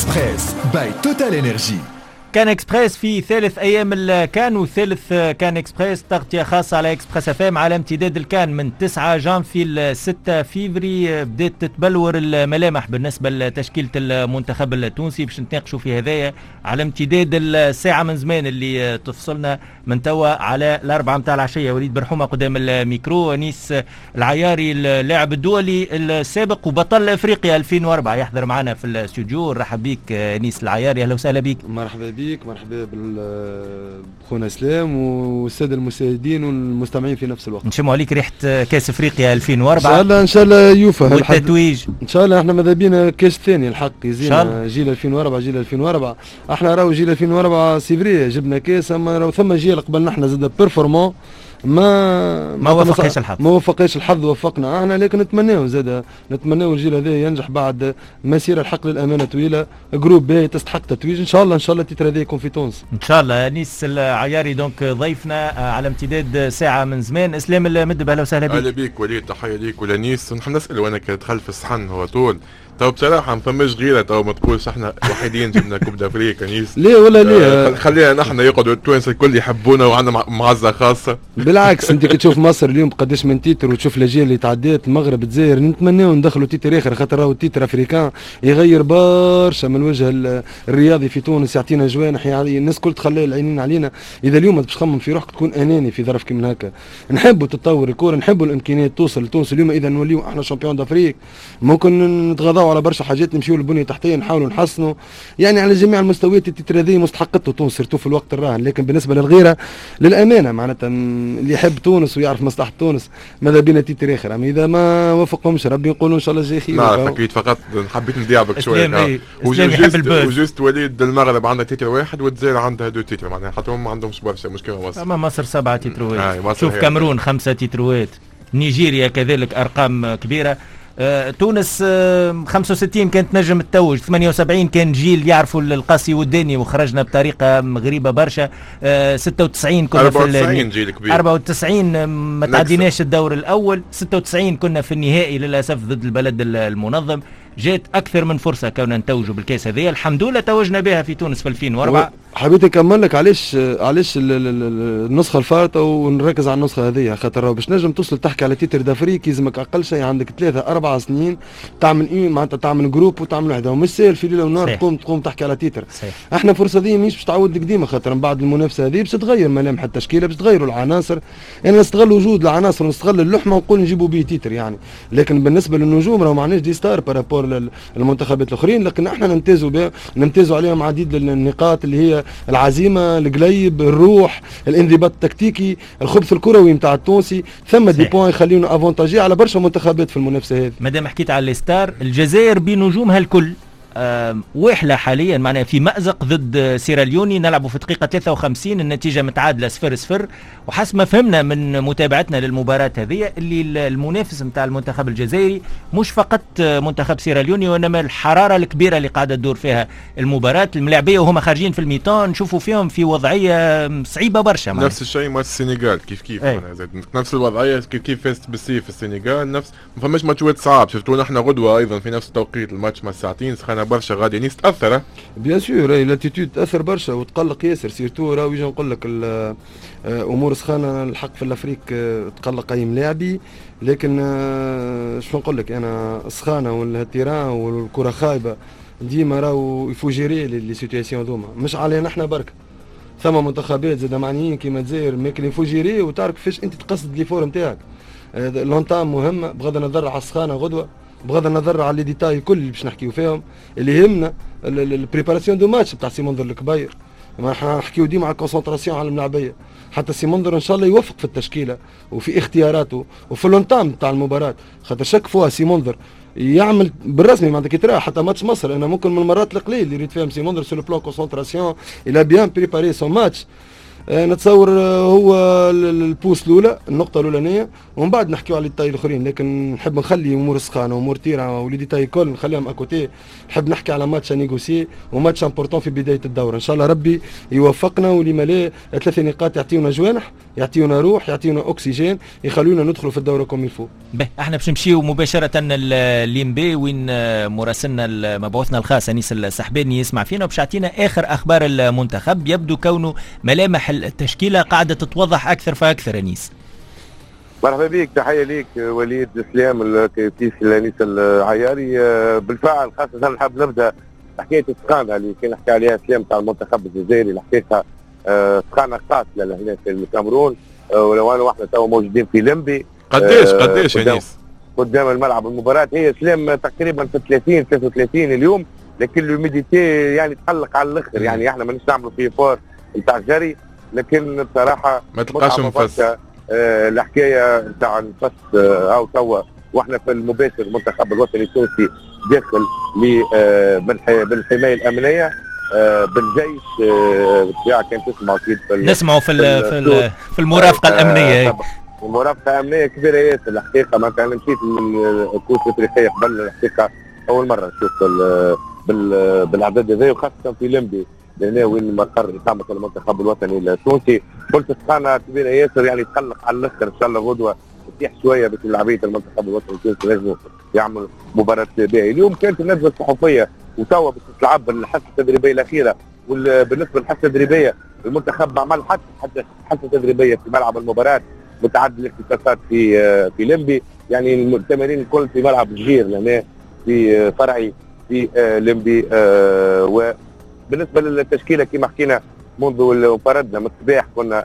إكسبريس باي توتال إنرجي. كان اكسبريس في ثالث ايام الكان، وثالث كان اكسبريس تغطيه خاصه على اكسبريس اف ام على امتداد الكان من 9 جانفي ل 6 فيفري. بدات تتبلور الملامح بالنسبه لتشكيله المنتخب التونسي، باش نتناقشوا في هذايا على امتداد الساعه من زمان اللي تفصلنا من توا على الاربعه نتاع العشيه. وليد برحومه قدام الميكرو. انيس العياري اللاعب الدولي السابق وبطل افريقيا 2004 يحضر معنا في الاستوديو. نرحب بك انيس العياري، اهلا وسهلا بك. مرحبا بك، مرحبا بخونا اسلام والساده المشاهدين والمستمعين في نفس الوقت. نشموا عليك ريحه كاس افريقيا 2004 ان شاء الله يوفى والتتويج ان شاء الله. احنا ماذا بينا كاس ثاني الحق يزينا جيل 2004. جيل 2004 احنا راهو جيل 2004 سيفري جبنا كاس، اما راهو ثم جيل قبلنا احنا زاد بيرفورمون ما وفقش الحظ. ما وفقش الحظ، وفقنا احنا، لكن نتمناو الجيل هذا ينجح بعد مسيره الحق للامانه طويله. جروب باهي تستحق تتويج ان شاء الله. التتر هذا يكون في تونس ان شاء الله. انيس العياري دونك ضيفنا على امتداد ساعه من زمان. اسلام المدب اهلا وسهلا بك. اهلا بك وليد، تحيه ليك ولانيس. نحن نسال وانا كدخل في الصحن هو طول تو بصراحه ما فماش غيره، تو ما تقولش احنا وحيدين جبنا كوب دافريكا نيس. ليه ولا ليه؟ خلينا نحن يقعدوا التوانسه الكل يحبونا وعندنا معزه خاصه. بالعكس انت كي تشوف مصر اليوم قداش من تيتر وتشوف الاجيال اللي تعدات المغرب الجزائر، نتمناو ندخلوا تيتر اخر، خاطر راهو التيتر افريكان يغير برشا من وجه الرياضي في تونس، يعطينا جوانح، يعني الناس كل تخلي العينين علينا. اذا اليوم باش تخمم في روحك تكون اناني في ظرف كيما هكا. نحبوا تطور الكره، نحبوا الامكانيات توصل لتونس اليوم. اذا نوليو احنا شامبيون دافريك ممكن نتغاضاو على برشا حاجات، نمشيو للبنيه التحتيه نحاولوا نحسنوا، يعني على جميع المستويات. التتر هذه مستحقته تونس سيرتو في الوقت الراهن. لكن بالنسبه للغيره للامانه معناتها اللي يحب تونس ويعرف مصلحه تونس ماذا بينا تتر اخر. اما اذا ما وفقهمش ربي نقولوا ان شاء الله جاي خير. نعرف اكيد، فقط حبيت نديعبك شويه. وجوست وليد المغرب عندها تتر واحد والجزائر عندها دو تتر، معناها حتى هم ما عندهمش برشا مشكله. مصر مصر 7 تتروات، شوف كاميرون 5 تتروات، نيجيريا كذلك ارقام كبيره. تونس 65 كانت نجم التوج، 78 كان جيل يعرفوا القاسي والداني وخرجنا بطريقه غريبه برشا. 96 كنا 94 جيل كبير، 94 ما تعديناش الدور الاول، 96 كنا في النهائي للاسف ضد البلد المنظم. جات اكثر من فرصه كنا نتوجوا بالكاس هذه، الحمد لله توجنا بها في تونس في 2004. حبيت نكمل لك علاش النسخه الفارطه ونركز على النسخه هذه، خاطر باش نجم توصل تحكي على تيتر دافريك يلزمك اقل شيء عندك 3-4 سنين تعمل معناتها تعمل جروب وتعمل وحده، ومش سهل في ليله ونهار تقوم تحكي على تيتر. صحيح. احنا فرصه دي مش باش تعاود لك ديما، خاطر من بعد المنافسه هذه باش تتغير ملامح التشكيله، باش تغيروا العناصر. انا نستغل وجود العناصر ونستغل اللحمه ونقول نجيبوا به تيتر يعني. لكن بالنسبه للنجوم راهو معناش دي ستار بارابور المنتخبات الاخرين، لكن احنا نمتازوا عليهم عديد النقاط اللي هي العزيمه، القليب، الروح، الانضباط التكتيكي، الخبث الكروي نتاع التونسي. ثم دي بوين يخليونا افونتاجي على برشا منتخبات في المنافسه هذه. مادام حكيت على الستار، الجزائر بنجومها الكل واحلى حاليا معنا في مأزق ضد سيراليوني، نلعبوا في دقيقة 53 النتيجة متعادلة 0-0. وحسب ما فهمنا من متابعتنا للمباراة هذه اللي المنافس نتاع المنتخب الجزائري مش فقط منتخب سيراليوني، وإنما الحرارة الكبيرة اللي قاعدة تدور فيها المباراة. الملاعبية وهم خارجين في الميطان نشوفوا فيهم في وضعية صعيبة برشا. نفس الشيء مع السنغال كيف نفس الوضعية كيف فازت بالسيف السنغال. نفس ما فماش ماتشات صعب، شفتوا نحن غدوة أيضا في نفس التوقيت الماتش مع الساعتين سخانة برشا غادي نيس تاثر. بيان سور لاتيتود تاثر برشا وتقلق ياسر، سيرتو راهو يجي نقول لك امور سخانه الحق في الافريق تقلق اي ملاعبي. لكن شنو نقول لك انا، سخانه والتيران والكره خايبه ديما راهو يفوجيري لي سيتوياسيون ذوما، مش علينا احنا برك. ثم منتخبات زاد معنيين كيما الجزائر ماكل يفوجيري وتعرف كيفاش انت تقصد لي فور نتاعك. لونتام مهمه بغض النظر على السخانه غدوه، بغض النظر على لي ديتاي كل اللي باش نحكيو فيهم. اللي يهمنا البريباراسيون دو ماتش بتاع سي منظر الكبير. ما احنا نحكيو ديما على الكونسنتراسيون على الملاعبيه، حتى سي منظر ان شاء الله يوفق في التشكيله وفي اختياراته وفي اللونتام تاع المباراه. خاطر شك فوا سي منظر يعمل بالرسمي معناتها كي ترى حتى ماتش مصر، انا ممكن من المرات القليل اللي يريد فيهم سي منظر سو لو بلان كونسنتراسيون الى بيان بريباري سون ماتش. نتصور هو البوست الاولى، النقطه الاولانيه، ومن بعد نحكيو على الديتاي الاخرين. لكن نحب نخلي امور سخانه وامور تيرا ولي ديتاي كل نخليهم اكوتي. نحب نحكي على ماتش نيغوسي وماتش امبورطون في بدايه الدوره. ان شاء الله ربي يوفقنا ولما لا 3 نقاط يعطيونا جوانح يعطيونا روح، يعطيونا اكسجين، يخلونا ندخلوا في الدوره كوم الفو. احنا باش نمشيو مباشره لليمبي وين مراسلنا مبعوثنا الخاص انيس السحباني يسمع فينا وباش يعطينا اخر اخبار المنتخب. يبدو كونه ملامح التشكيله قاعده تتوضح اكثر فاكثر. انيس مرحبا بك، تحيه ليك وليد سلام الكيس الانيس العياري. بالفعل خاصه نحب نبدا حكايه السخانه اللي كان نحكي عليها سلام تاع المنتخب الجزائري. الحقيقه سخانه قاتله هنا في الكاميرون، ولو احنا تو موجودين في لمبي. قديش انيس قدام الملعب المباراه هي سلام تقريبا في 30 33 اليوم، لكن الهيوميديتي يعني تقلق على الاخر. يعني احنا مانيش نعملوا في فور نتاع جري، لكن بصراحه ما تلقاش نفس. الحكايه نتاع النفس او توا واحنا في المباشر المنتخب الوطني التونسي داخل بالحمايه الامنيه بالجيش بتاع كان تسمعوا اكيد نسمعوا في المرافقه الامنيه. المرافقه امنيه كبيره ياسر الحقيقه. ما كان مشيت من الكوس الافريقيه قبل الحقيقه اول مره نشوف بالاعداد هذي، وخاصه في لمبي لهنا وين مقر اقامه المنتخب الوطني التونسي. قلت سخانه كبيره ياسر، يعني تقلق على الاخر. ان شاء الله غدوه تتيح شويه باش لاعبيه المنتخب الوطني التونسي لازم يعمل مباراه باهيه. اليوم كانت الندوه الصحفيه وتوا باش تلعب الحصه التدريبيه الاخيره. وبالنسبه للحصه التدريبيه المنتخب ما عمل حتى حصه تدريبيه في ملعب المباراه، متعدد الاختصاصات في لمبي. يعني التمارين الكل في ملعب الجير لهنا في فرعي في لمبي. وبالنسبه للتشكيله كما حكينا منذ انفردنا من الصباح كنا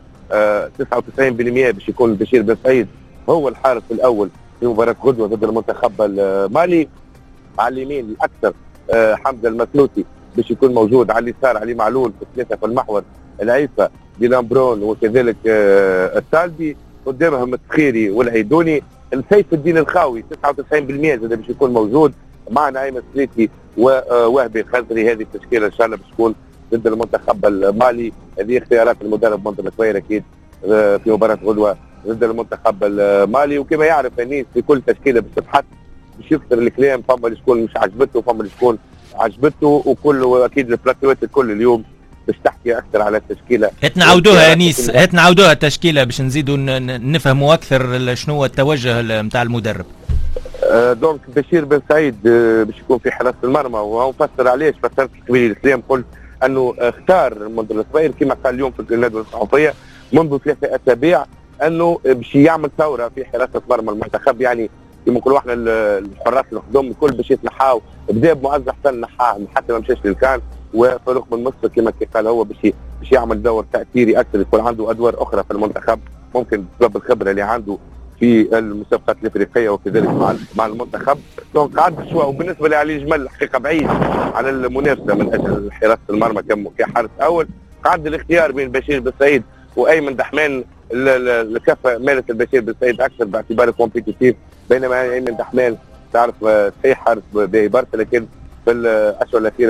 99% باش يكون بشير بن سعيد هو الحارس الاول في مباراه غدوه ضد المنتخب المالي. على اليمين الاكثر حمزه المسلوسي باش يكون موجود، على اليسار علي معلول، في الثلاثه في المحور العيفه ديلان برون وكذلك السالبي، قدامهم التخيري والعيدوني. سيف الدين الخاوي 99% زاد باش يكون موجود معنا ايمن سليتي ووهبي الخزري. هذه التشكيله ان شاء الله باش تكون ضد المنتخب المالي. هذه اختيارات المدرب منذر الكوير اكيد في مباراه غدوه ضد المنتخب المالي. وكما يعرف انيس في كل تشكيله باش تبحث باش يكثر الكلام، فما اللي شكون مش عجبته فما اللي شكون عجبته، وكل اكيد البلاتوات الكل اليوم باش تحكي اكثر على التشكيله. هات نعاودوها انيس، هات نعاودوها التشكيله باش نزيدوا نفهموا اكثر شنو التوجه نتاع المدرب. دونك بشير بن سعيد باش يكون في حراسه المرمى، وهو مفسر علاش فسرت قبيل الاسلام. قلت انه اختار منذر الصغير كما قال اليوم في الندوه الصحفيه منذ 3 أسابيع انه باش يعمل ثوره في حراسه مرمى المنتخب. يعني كما نقولوا احنا الحراس الخدم الكل باش يتنحاو، بدا بمعز حسن نحاه حتى ما مشاش للكان، وفاروق بن مصر كما قال هو باش يعمل دور تاثيري اكثر، يكون عنده ادوار اخرى في المنتخب ممكن بسبب الخبره اللي عنده في المسابقات الافريقيه وكذلك مع المنتخب. دونك عنده شويه. وبالنسبه لعلي جمل الحقيقه بعيد عن المنافسه من اجل حراسه المرمى كحارس اول. عند الاختيار بين بشير بن سعيد وايمن دحمان، الكفه مالت البشير بن سعيد اكثر باعتباره كومبيتيتيف، بينما ايمن دحمان تعرف صحيح حارس باهي برشا، لكن في الاشهر الاخيره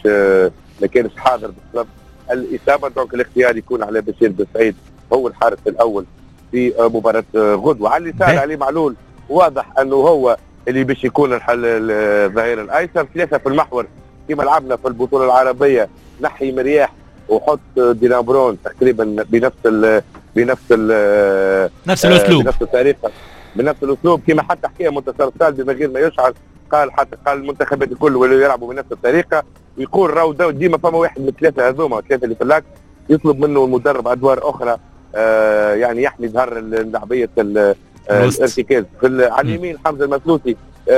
ما كانش حاضر بسبب الاصابه. دونك الاختيار يكون على بشير بن سعيد هو الحارس الاول في مباراه غدوه. على اليسار علي معلول واضح انه هو اللي باش يكون الحل الظهير الايسر. 3 في المحور كما لعبنا في البطوله العربيه، نحي مرياح وحط ديلان برون تقريبا بنفس الاسلوب، بنفس الطريقه بنفس الاسلوب كما حتى حكى منتصر سالبي من غير ما يشعر. قال المنتخبات الكل ولو يلعبوا بنفس الطريقه، ويقول راهو ديما فما واحد من الثلاثه هذوما، الثلاثه اللي في اللاك يطلب منه المدرب ادوار اخرى يعني يحمي ظهر لعبيه الارتكاز. على اليمين حمزه المسلوسي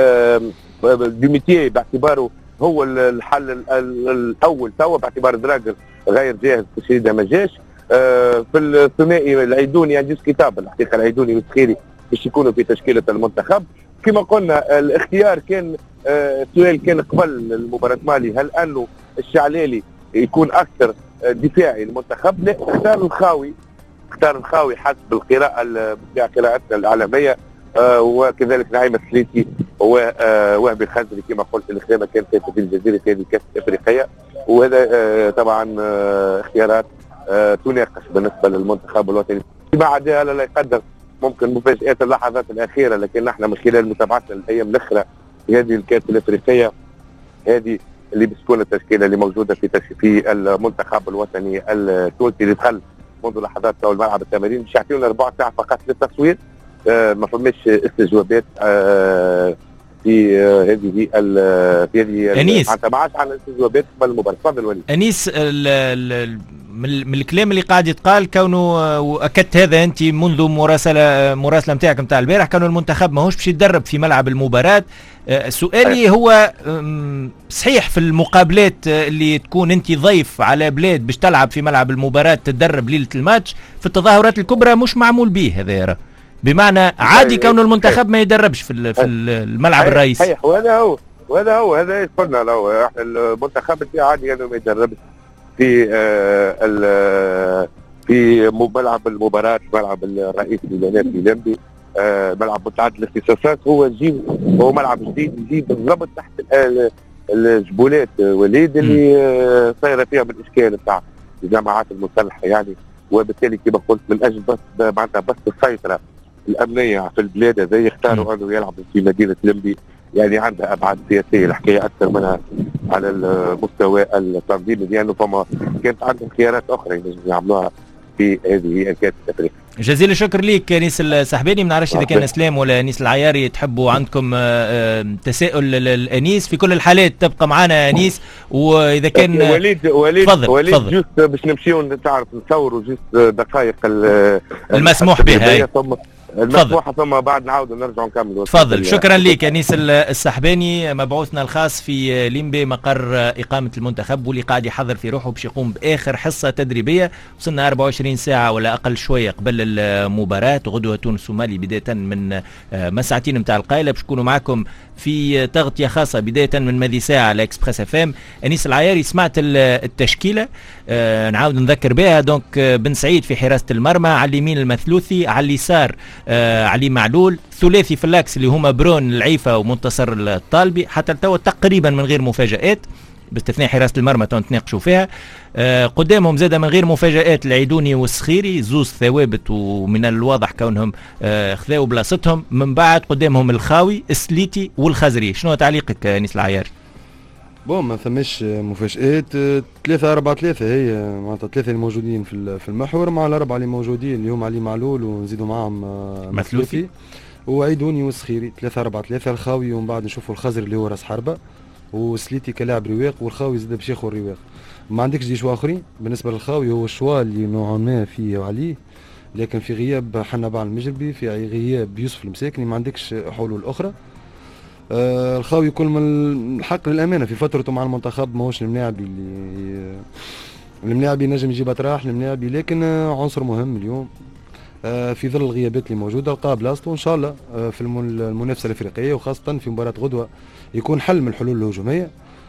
ديميتيه باعتباره هو الحل الاول توا، باعتبار دراجر غير جاهز تشريده ما جاش. في الثنائي العيدوني عنديش كتاب الحقيقه، العيدوني والسخيري باش يكونوا في تشكيله المنتخب. كما قلنا الاختيار كان السؤال كان قبل المباراه مالي، هل انه الشعلالي يكون اكثر دفاعي للمنتخب؟ لا، اختار الخاوي حسب القراءه بتاع قراءتنا الاعلاميه. وكذلك نعيم السليتي ووهبي الخزري كما قلت الخدمه كانت في الجزيره هذه كاس افريقيه. وهذا طبعا اختيارات تناقش بالنسبه للمنتخب الوطني. فيما عدا لا يقدر ممكن مفاجات اللحظات الاخيره، لكن نحن من خلال متابعتنا الايام الاخرى في هذه الكاس الافريقيه هذه اللي بتكون التشكيله اللي موجوده في المنتخب الوطني التونسي اللي دخل منذ لحظات تو الملعب التمارين باش يعطيونا ربع ساعه فقط للتصوير. ما فماش استجوابات في هذه انيس. ما عادش عندنا استجوابات قبل المباراه. تفضل وليد. انيس، من الكلام اللي قاعد يتقال كونه واكدت هذا انت منذ مراسله نتاعك نتاع البارح، كانوا المنتخب ماهوش باش يتدرب في ملعب المباراه. سؤالي هو صحيح في المقابلات اللي تكون انت ضيف على بلاد باش تلعب في ملعب المباراه تتدرب ليله الماتش، في التظاهرات الكبرى مش معمول به هذا يرى، بمعنى عادي كون المنتخب ما يدربش في الملعب الرئيسي. صحيح، وهذا هو هذا قلنا له احنا المنتخب عادي انه ما يدربش في ملعب المباراة، ملعب الرئيسي هنا في لمبي، ملعب متعدد الاختصاصات. هو ملعب جديد يجي بالضبط تحت الجبولات وليد اللي صايره فيها بالاشكال بتاع الجماعات المسلحه يعني، وبالتالي كما قلت من اجل بس معناتها بس السيطره الامنيه في البلاد هذا يختاروا انه يلعبوا في مدينه لمبي، يعني عندها ابعاد سياسيه الحكايه اكثر منها على المستوى التنظيمي، لانه فما كانت عندهم خيارات اخرى ينجموا يعملوها في هذه الكاس الافريقي. جزيل الشكر ليك انيس السحباني. ما نعرفش اذا كان اسلام ولا انيس العياري تحبوا عندكم تساؤل الانيس، في كل الحالات تبقى معنا انيس، واذا كان وليد فضل جوست باش نمشيو تعرف نصوروا جوست دقائق المسموح بها المسموحة، ثم بعد نعاودوا نرجعوا نكملوا. تفضل. شكرا لك انيس السحباني، مبعوثنا الخاص في ليمبي مقر اقامه المنتخب، واللي قاعد يحضر في روحه باش يقوم باخر حصه تدريبيه. وصلنا 24 ساعه ولا اقل شويه قبل المباراه. غدوه تونس ومالي بدايه من مساعتين نتاع القايله، باش نكونوا معكم في تغطيه خاصه بدايه من ماذي ساعه على اكسبريس اف ام. انيس العياري سمعت التشكيله، نعاود نذكر بها. دونك بن سعيد في حراسه المرمى، على اليمين المثلوثي، على اليسار علي معلول، ثلاثي في اللاكس اللي هما برون العيفه ومنتصر الطالبي. حتى التو تقريبا من غير مفاجات باستثناء حراسه المرمى تناقشوا فيها. قدامهم زاد من غير مفاجات العيدوني والسخيري، زوز ثوابت ومن الواضح كونهم خذاوا بلاصتهم. من بعد قدامهم الخاوي، السليتي والخزري. شنو تعليقك انيس العياري؟ ما ثماش مفاجآت. 3-4-3 هي معناتها 3 الموجودين في المحور مع الأربعة اللي موجودين اليوم، علي معلول ونزيدوا معهم مثلوثي وعيدوني والسخيري. 3-4-3 الخاوي، ومن بعد نشوفوا الخزر اللي هو راس حربة، وسليتي كلاعب رواق، والخاوي زاد باش ياخذ الرواق. ما عندكش دي شوا اخرين. بالنسبه للخاوي هو الشوا اللي نوعا ما فيه وعليه، لكن في غياب حنبال المجربي، في غياب يوسف المساكني، ما عندكش حلول اخرى. الخاوي كل من الحق للامانه في فترته مع المنتخب ماهوش الملاعبي الملاعبي نجم يجيب اطراح الملاعبي، لكن عنصر مهم اليوم في ظل الغيابات اللي موجوده. لقى بلاصته ان شاء الله في المنافسه الافريقيه، وخاصه في مباراه غدوه يكون حل من الحلول الهجوميه.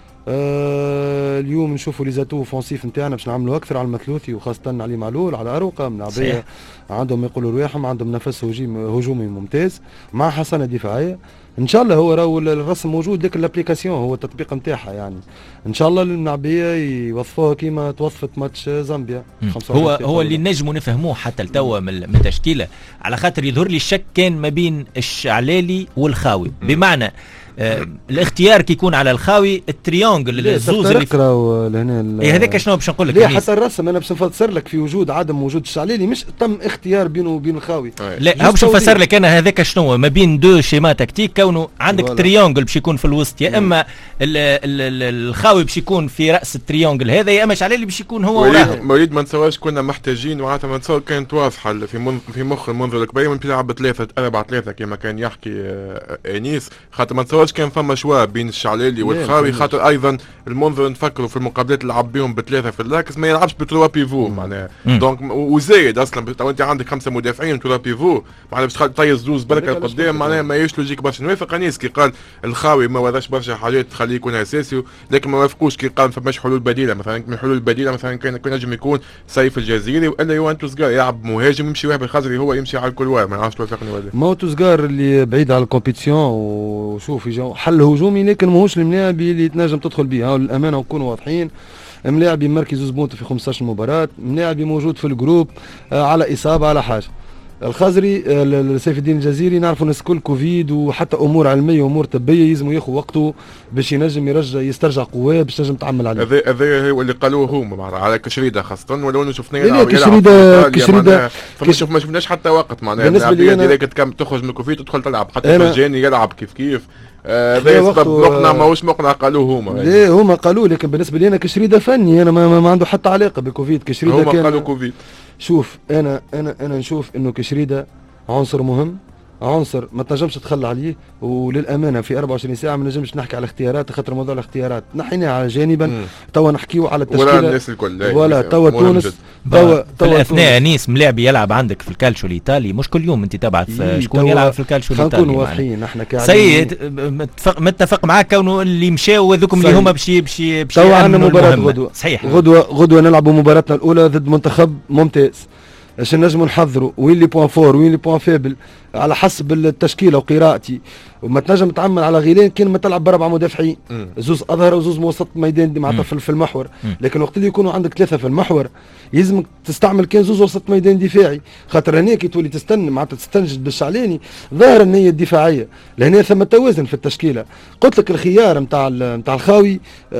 اليوم نشوفوا لي زاتو اوفونسيف نتاعنا باش نعملوا اكثر على المثلوثي، وخاصه علي معلول، على اروقه من عبيه عندهم يقولوا رواحهم، عندهم نفس هجومي ممتاز مع حصانه دفاعيه. ان شاء الله هو راهو الرسم موجود، لكن الابليكاسيون هو التطبيق نتاعها يعني. ان شاء الله المنعبيه يوظفوها كيما توظفت ماتش زامبيا. هو اللي نجموا نفهموه حتى التوا من التشكيله، على خاطر يظهر لي الشك كان ما بين الشعلالي والخاوي، بمعنى الاختيار كي يكون على الخاوي التريونجل الزوز اللي لهنا هذاك شنو باش نقول لك. لا حتى الرسم انا باش نفسر لك في وجود عدم وجود الشعلالي، مش تم اختيار بينه وبين الخاوي. لا باش نفسر لك انا هذاك شنو ما بين دو شيما تكتيك، كونه عندك تريونجل باش يكون في الوسط، يا اما الخاوي باش يكون في راس التريونجل هذا، يا اما الشعلالي باش يكون هو وراه. مريد ما نسواش كنا محتاجين، معناتها ما نتصور كانت واضحه في مخ المنظر الكبير من بيلعب 3-4-3 كما كان يحكي انيس، خاطر ما نتصورش كان فما شوا بين الشعلالي والخاوي، خاطر ايضا المنظر نفكروا في المقابلات اللي لعب بهم ب3 في اللاكس ما يلعبش ب3 بيفو معناها. دونك وزايد اصلا تو انت عندك 5 مدافعين 3 بيفو معناها باش تطيز زوز بركه قدام، معناها ما يش لوجيك برشا. نوافق انيس كي قال الخاوي ما وراش برشا حاجات تخليه يكون اساسي، لكن ما وافقوش كي قال ما فماش حلول بديله. مثلا من الحلول البديله مثلا كان نجم يكون سيف الجزيري، والا يوانتو صغار يلعب مهاجم يمشي واحد الخزري هو يمشي على الكل واحد. ما نعرفش توافقني ولا موتو صغار اللي بعيد على الكومبيتيسيون، وشوف يجوا حل هجومي، لكن ماهوش الملاعبي اللي تنجم تدخل به. الامانه ونكونوا واضحين، ملاعبي مركز زبونته في 15 مباراه، ملاعبي موجود في الجروب على اصابه على حاجه. الخازري سيف الدين الجزيري نعرفوا الناس الكل كوفيد وحتى امور علميه وامور طبيه يلزموا ياخذ وقته باش ينجم يسترجع قواه باش تنجم تعمل عليه. هذا هو اللي قالوه هما على كشريده خاصه ولو شفناه كشريده ما شفناش حتى وقت معناها ديريكت كم تخرج من الكوفيد تدخل تلعب حتى فرجاني يلعب كيف هذا سبب مقنع ماهوش مقنع قالوه هما. ليه هما قالوا لكن بالنسبه لي انا كشريده فني انا ما عنده حتى علاقه بالكوفيد. كشريده هما قالوا كوفيد. شوف انا نشوف انه كشريده عنصر مهم، عنصر ما تنجمش تخلى عليه، وللامانه في 24 ساعه ما نجمش نحكي على الاختيارات خاطر موضوع الاختيارات نحيناه على جانبا. توا نحكيو على التشكيله ولا الناس الكل ولا توا تونس في الاثناء انيس ملاعبي يلعب عندك في الكالشو الايطالي مش كل يوم انت تبعث شكون يلعب في الكالشو الايطالي. نكونوا واضحين احنا سيد متفق معك كونه اللي مشاو هذوكم اللي هما بشي توا عندنا مباراه غدوه صحيح غدوه نلعبوا مباراتنا الاولى ضد منتخب ممتاز باش نجموا نحضروا وين لي بوان فور وين لي بوان فيبل على حسب التشكيله وقراءتي. وما تنجم تعمل على غيلين كان ما تلعب ب4 مدافعين زوز اظهر وزوز موسط ميدان معناتها في المحور. لكن وقت اللي يكونوا عندك 3 في المحور يلزمك تستعمل كان زوز وسط ميدان دفاعي خاطر هنا كي تولي تستنى معناتها تستنجد بالشعلاني ظاهر النيه الدفاعيه لهنا ثم توازن في التشكيله. قلت لك الخيار نتاع الخاوي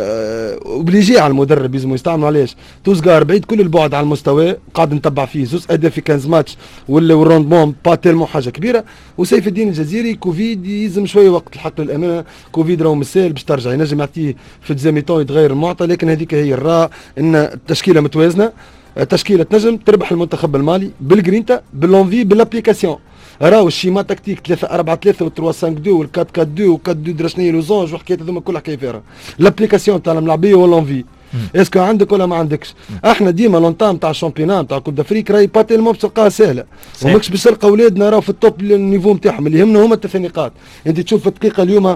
اوبليجي على المدرب لازم يستعملوا علاش توزغار بعيد كل البعد على المستوى قاعد نتبع فيه زوز اداء في 15 ماتش والروندمون با تيلمون حاجه كبيره. وسيف الدين الجزيري كوفيد يلزم شويه وقت الحق للامانه. كوفيد راهو مسال باش ترجع ينجم يعطيه في دزاميتون يتغير المعطى لكن هذيك هي الراء ان التشكيله متوازنه. تشكيله تنجم تربح المنتخب المالي بالجرينتا باللونفي بالابليكاسيون. راهو الشيما تكتيك 3-4-3 و3-5-2 وال4-4-2 و4-2 درشنيه لوزونج وحكايات هذوما كلها حكايه فيها. الابليكاسيون تاع الملعبيه واللونفي اسكو عندك ولا ما عندكش. احنا ديما لونطام تاع الشامبيونان تاع كوب دافريك راهي با تيلمون باش تلقاها سهله وماكش باش تلقى اولادنا راهو في التوب النيفو نتاعهم اللي يهمنا هما الثلاث نقاط. انت تشوف في الدقيقه اليوم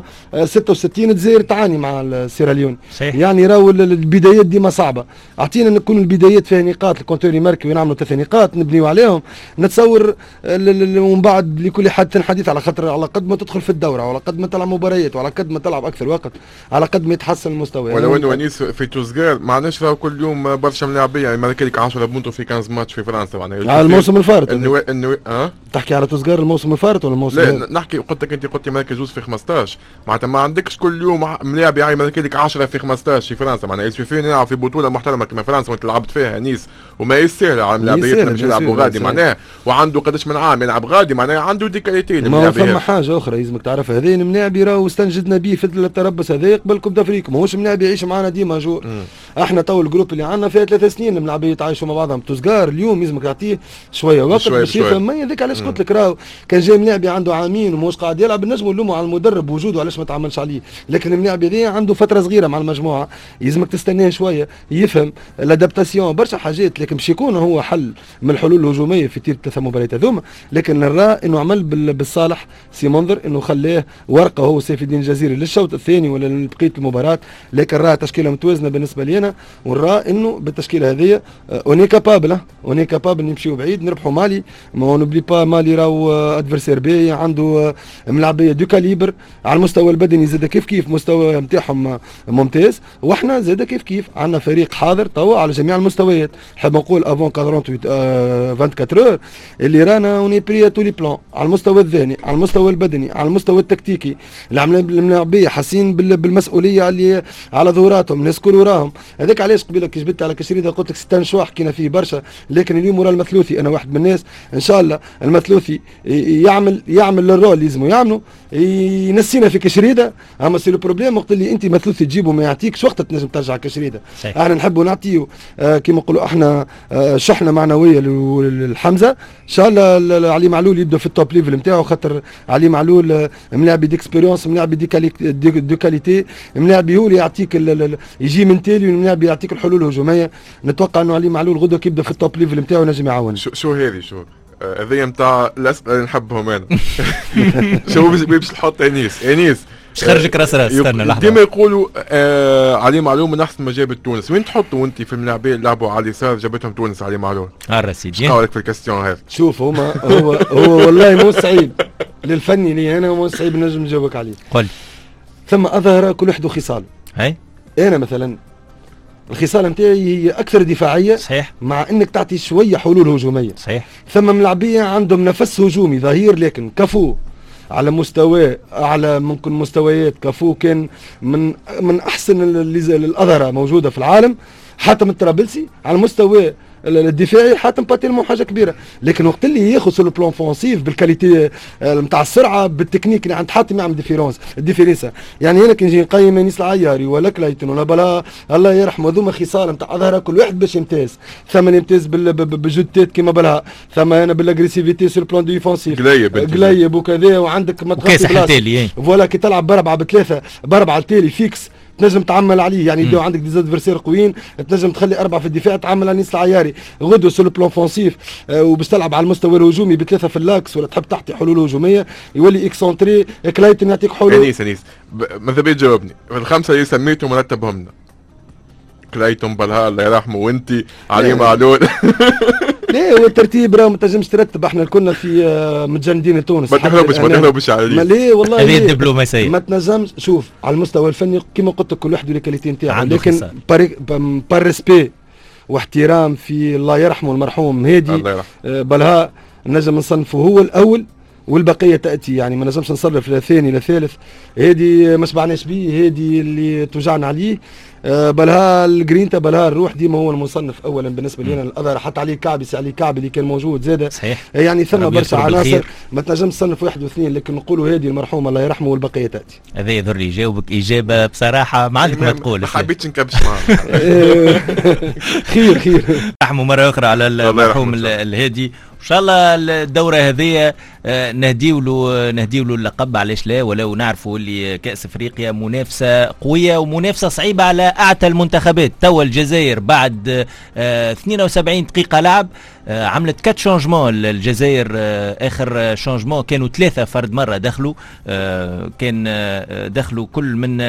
66 الجزائر تعاني مع السيراليون يعني راهو البدايات ديما صعبه. اعطينا نكون البدايات فيها نقاط الكونتور يماركي ونعملوا 3 نقاط نبنيو عليهم نتصور ومن بعد لكل حد حديث على خاطر على قد ما تدخل في الدوره وعلى قد ما تلعب مباريات وعلى قد ما تلعب اكثر وقت على قد ما يتحسن المستوى. ولو انه انيس في توزغار معناش كل يوم برشا ملاعبيه يعني مالك 10 بونتو في 15 ماتش في فرنسا معناها على الموسم الفارط انه تحكي على توزغار الموسم الفارط ولا الموسم لا نحكي قلت لك انت قلت مالك جوز في 15 معناتها ما عندكش كل يوم ملاعب يعني مالك 10 في 15 في فرنسا معناها يصير نلعب في بطوله محترمه كما فرنسا وانت لعبت فيها نيس وما يستاهل على ملاعبيتنا باش يلعبوا غادي معناها وعنده قداش من عام يلعب غادي معناها عنده دي كاليتي. ما فما حاجه اخرى لازمك تعرف هذين ملاعبي راهو استنجدنا به في التربص هذا قبل كوب دافريك ماهوش ملاعب يعيش معنا ديما جور. احنا تو الجروب اللي عندنا فيها 3 سنين الملاعبيه يتعايشوا مع بعضهم. توزغار اليوم لازمك تعطيه شويه وقت باش يفهم هذاك علاش قلت لك راهو كان جاي ملاعبي عنده عامين وماهوش قاعد يلعب نجموا نلوموا على المدرب وجوده علاش ما تعملش عليه. لكن الملاعبي هذا عنده فتره صغيره مع المجموعه لازمك تستناه شويه يفهم الادابتاسيون برشا حاجات لكن باش يكون هو حل من الحلول الهجوميه في تير 3 مباريات هذوما. لكن نرى انه عمل بالصالح سي منظر انه خلاه ورقه هو سيف الدين الجزيري للشوط الثاني ولا لبقيه المباراه. لكن راه تشكيله متوازنه بالنسبه لينا ونرى انه بالتشكيله هذه اوني كابابل نمشيو بعيد نربحوا مالي. ما نوبلي با مالي راهو ادفرسير بي عنده ملاعبيه دو كاليبر على المستوى البدني زاد كيف مستوى نتاعهم ممتاز واحنا زاد كيف عندنا فريق حاضر توا على جميع المستويات. نحب نقول افون 24 اور اللي رانا اوني بري تو لي بلان على المستوى الذهني على المستوى البدني على المستوى التكتيكي. الملاعبيه حاسين بالمسؤوليه اللي على ظهوراتهم الناس كل وراهم. هذاك علاش قبيله كي جبت على كشريده قلت لك 6 شوا حكينا فيه برشا. لكن اليوم ورا المثلوثي انا واحد من الناس ان شاء الله المثلوثي يعمل الرول اللي لازمه يعمله ينسينا في كشريده. اما سي لو بروبليم وقت اللي انت مثلوثي تجيبه ما يعطيكش وقت تنجم ترجع كشريده. احنا نحبوا نعطيو كيما نقولوا احنا شحنه معنويه للحمزه ان شاء الله. علي معلول يبدا في التوب ليفل نتاعو خاطر علي معلول ملاعبي ديكسبيريونس ملاعبي دو كاليتي ملاعبي هو اللي يعطيك يجي من تالي ملاعبي يعطيك الحلول الهجوميه. نتوقع انه علي معلول غدوه كيبدا في التوب ليفل نتاعو ينجم يعاون. شو هذه شو هذه نتاع الاسئله اللي نحبهم انا شو باش نحط انيس باش خرجك راس استنى لحظه. ديما يقولوا علي معلول من احسن ما جابت تونس. وين تحطوا انت في الملاعبيه اللي لعبوا على اليسار جابتهم تونس علي معلول؟ الرسيدي قولك في الكاستيون هذا. شوف هو والله مو صعيب للفني لي انا مو صعيب نجم نجاوبك عليه. قل ثم اظهر كل واحد خصال. هاي انا مثلا الخصال نتاعي هي اكثر دفاعيه صحيح، مع انك تعطي شويه حلول هجوميه. صحيح. ثم ملاعبيه عندهم نفس هجومي ظهير، لكن كافو على مستوى اعلى ممكن مستويات. كافو كان من احسن الاظهره موجوده في العالم. حاتم الطرابلسي على المستوى الدفاعي حاتم باتيلمون حاجه كبيره، لكن وقت اللي ياخذ سو لو بلون فونسيف بالكاليتي نتاع السرعه بالتكنيك اللي عند حاتم يعمل ديفيرونس. يعني انا كي نجي نقيم انيس العياري ولا كلايتن ولا بلا الله يرحمه، هذوما خصال نتاع اظهره كل واحد باش يمتاز. ثم يمتاز بالجوتات كيما بلها، ثم انا بالاغريسيفيتي سو بلون ديفونسيف قليب وكذا، وعندك ما وكاسح التالي فوالا كي تلعب ب4 ب3 ب4 التالي فيكس تنجم تعمل عليه. يعني يبداو عندك ديزادفيرسير قويين، تنجم تخلي 4 في الدفاع تعمل على نيس العياري غدوه سو لو بلون فونسيف، وباش تلعب على المستوى الهجومي ب3 في اللاكس ولا تحب تعطي حلول هجوميه يولي اكسونتري كلايتن يعطيك حلول. انيس ماذا بيك جاوبني الخمسه اللي سميتهم مرتبهم لنا؟ كلايتون بلها الله يرحمه وانت علي معلول. ليه هو الترتيب راه ما تنجمش ترتب، احنا كنا في متجندين تونس ما تهربش عليه. ليه والله هذه الدبلوماسيه ما تنجمش. شوف على المستوى الفني كما قلت لك كل واحد والكاليتي نتاعو، لكن بار ريسبي واحترام في الله يرحمه المرحوم هادي بلها نجم نصنفه هو الاول والبقيه تاتي. يعني ما نجمش نصرف لا ثاني لا ثالث. هادي ما سمعناش بيه، هادي اللي توجعنا عليه. بلها الجرينتا بلها الروح ديما هو المصنف اولا بالنسبه لنا الاظهر، حتى علي كعبي علي كعبي اللي كان موجود زاده. صحيح. يعني ثم برشا عناصر ما تنجم تصنف واحد واثنين، لكن نقولوا هادي المرحوم الله يرحمه والبقيه تاتي. هذا يظهر لي يجاوبك اجابه بصراحه ما عندك ما تقول. ما حبيتش نكبش معاه. خير رحمه مره اخرى على المرحوم الهادي. ان شاء الله الدوره هذه نهديو له اللقب، علاش لا، ولو نعرفوا اللي كاس افريقيا منافسه قويه ومنافسه صعيبه على اعتى المنتخبات. توا الجزائر بعد 72 دقيقه لعب عملت 4 شونجمون. الجزائر اخر شونجمون كانوا 3 فرد مره دخلوا، كان دخلوا كل من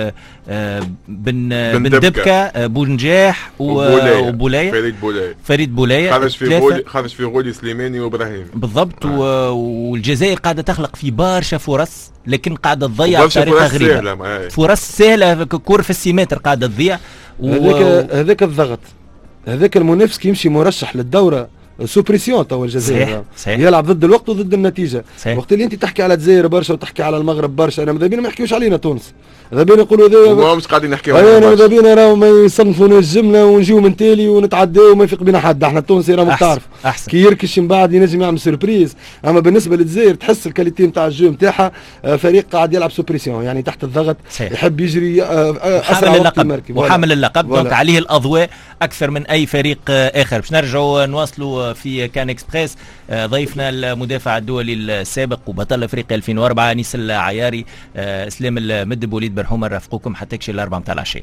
بن دبكه بونجاح وبولايه فريد بولايه خرج في غولي سليماني وابراهيم بالضبط. والجزائر قاعده تخلق في برشا فرص، لكن قاعده تضيع بطريقه غريبه. فرص سهله كور في السيمتر قاعده تضيع. هذاك الضغط، هذاك المنافس كي يمشي مرشح للدوره سوبريسيون توا الجزائر صحيح. يلعب ضد الوقت وضد النتيجه. صحيح. وقت اللي انت تحكي على الجزائر برشا وتحكي على المغرب برشا، انا ماذا بينا ما يحكيوش علينا تونس، ماذا بينا يقولوا مش قاعدين نحكيو علينا، ماذا بينا راهو ما يصنفونا الجمله ونجيو من تالي ونتعداو وما يفيق بينا حد. احنا التونسي راهو تعرف كي يركش من بعد ينجم يعمل سوربريز. اما بالنسبه للجزائر تحس الكاليتي نتاع الجو نتاعها فريق قاعد يلعب سوبريسيون، يعني تحت الضغط صحيح. يحب يجري اسرع وقت وحامل اللقب دونك عليه الاضواء اكثر من اي فريق اخر. باش نرجعوا نواصلوا في كان اكسبريس. ضيفنا المدافع الدولي السابق وبطل افريقيا 2004 انيس العياري، اسلام المدب، وليد برحومه رافقوكم حتى كشي الاربعه متاع العشيه.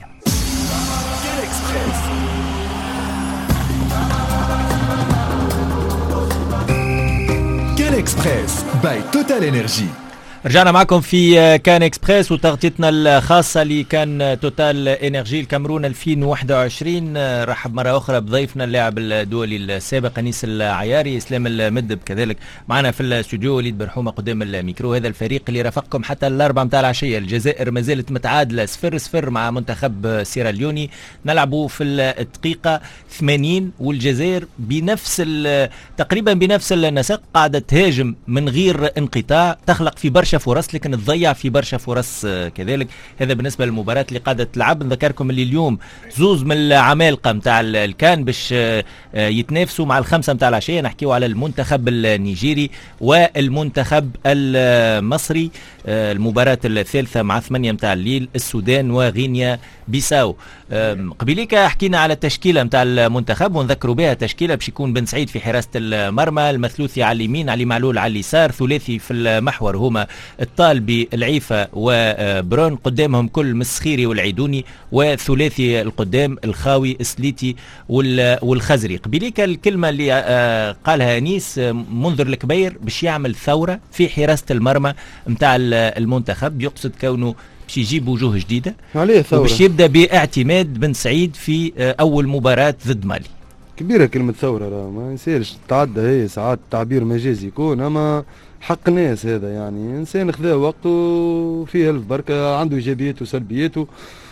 كان اكسبريس باي توتال انرجي. رجعنا معكم في كان اكسبريس وتغطيتنا الخاصة لكان توتال انرجي الكاميرون 2021. رحب مرة أخرى بضيفنا اللاعب الدولي السابق أنيس العياري، إسلام المدب كذلك معنا في الاستوديو، وليد برحومة قدام الميكرو. هذا الفريق اللي رافقكم حتى الأربعة متاع العشية. الجزائر ما زالت متعادلة 0-0 مع منتخب سيراليوني، نلعبوا في الدقيقة 80 والجزائر بنفس تقريبا بنفس النسق قاعدة تهاجم من غير انقطاع، تخلق في برشا فرص لكن تضيع في برشا فرص كذلك. هذا بالنسبه للمباراه اللي قاعده تلعب. نذكركم اللي اليوم زوز من العمالقه نتاع الكان باش يتنافسوا مع الخمسه نتاع العشيه. نحكيو على المنتخب النيجيري والمنتخب المصري. المباراه الثالثه مع 8 نتاع الليل، السودان وغينيا بيساو. قبيليك حكينا على التشكيله نتاع المنتخب ونذكروا بها تشكيله باش يكون بن سعيد في حراسه المرمى، المثلوثي على اليمين، علي معلول على اليسار، ثلاثي في المحور هما الطالبي العيفة وبرون، قدامهم كل مسخيري والعيدوني، وثلاثي القدام الخاوي السليتي والخزري. قبيليك الكلمة اللي قالها أنيس منذر الكبير باش يعمل ثورة في حراسة المرمى متاع المنتخب، يقصد كونه باش يجيب وجوه جديدة وباش يبدأ باعتماد بن سعيد في أول مباراة ضد مالي. كبيرة كلمة ثورة، ما يصيرش تعدى، هي ساعات تعبير مجازي يكون، أما حق ناس هذا يعني إنسان خذا وقته فيه الف بركة، عنده إيجابياته وسلبياته،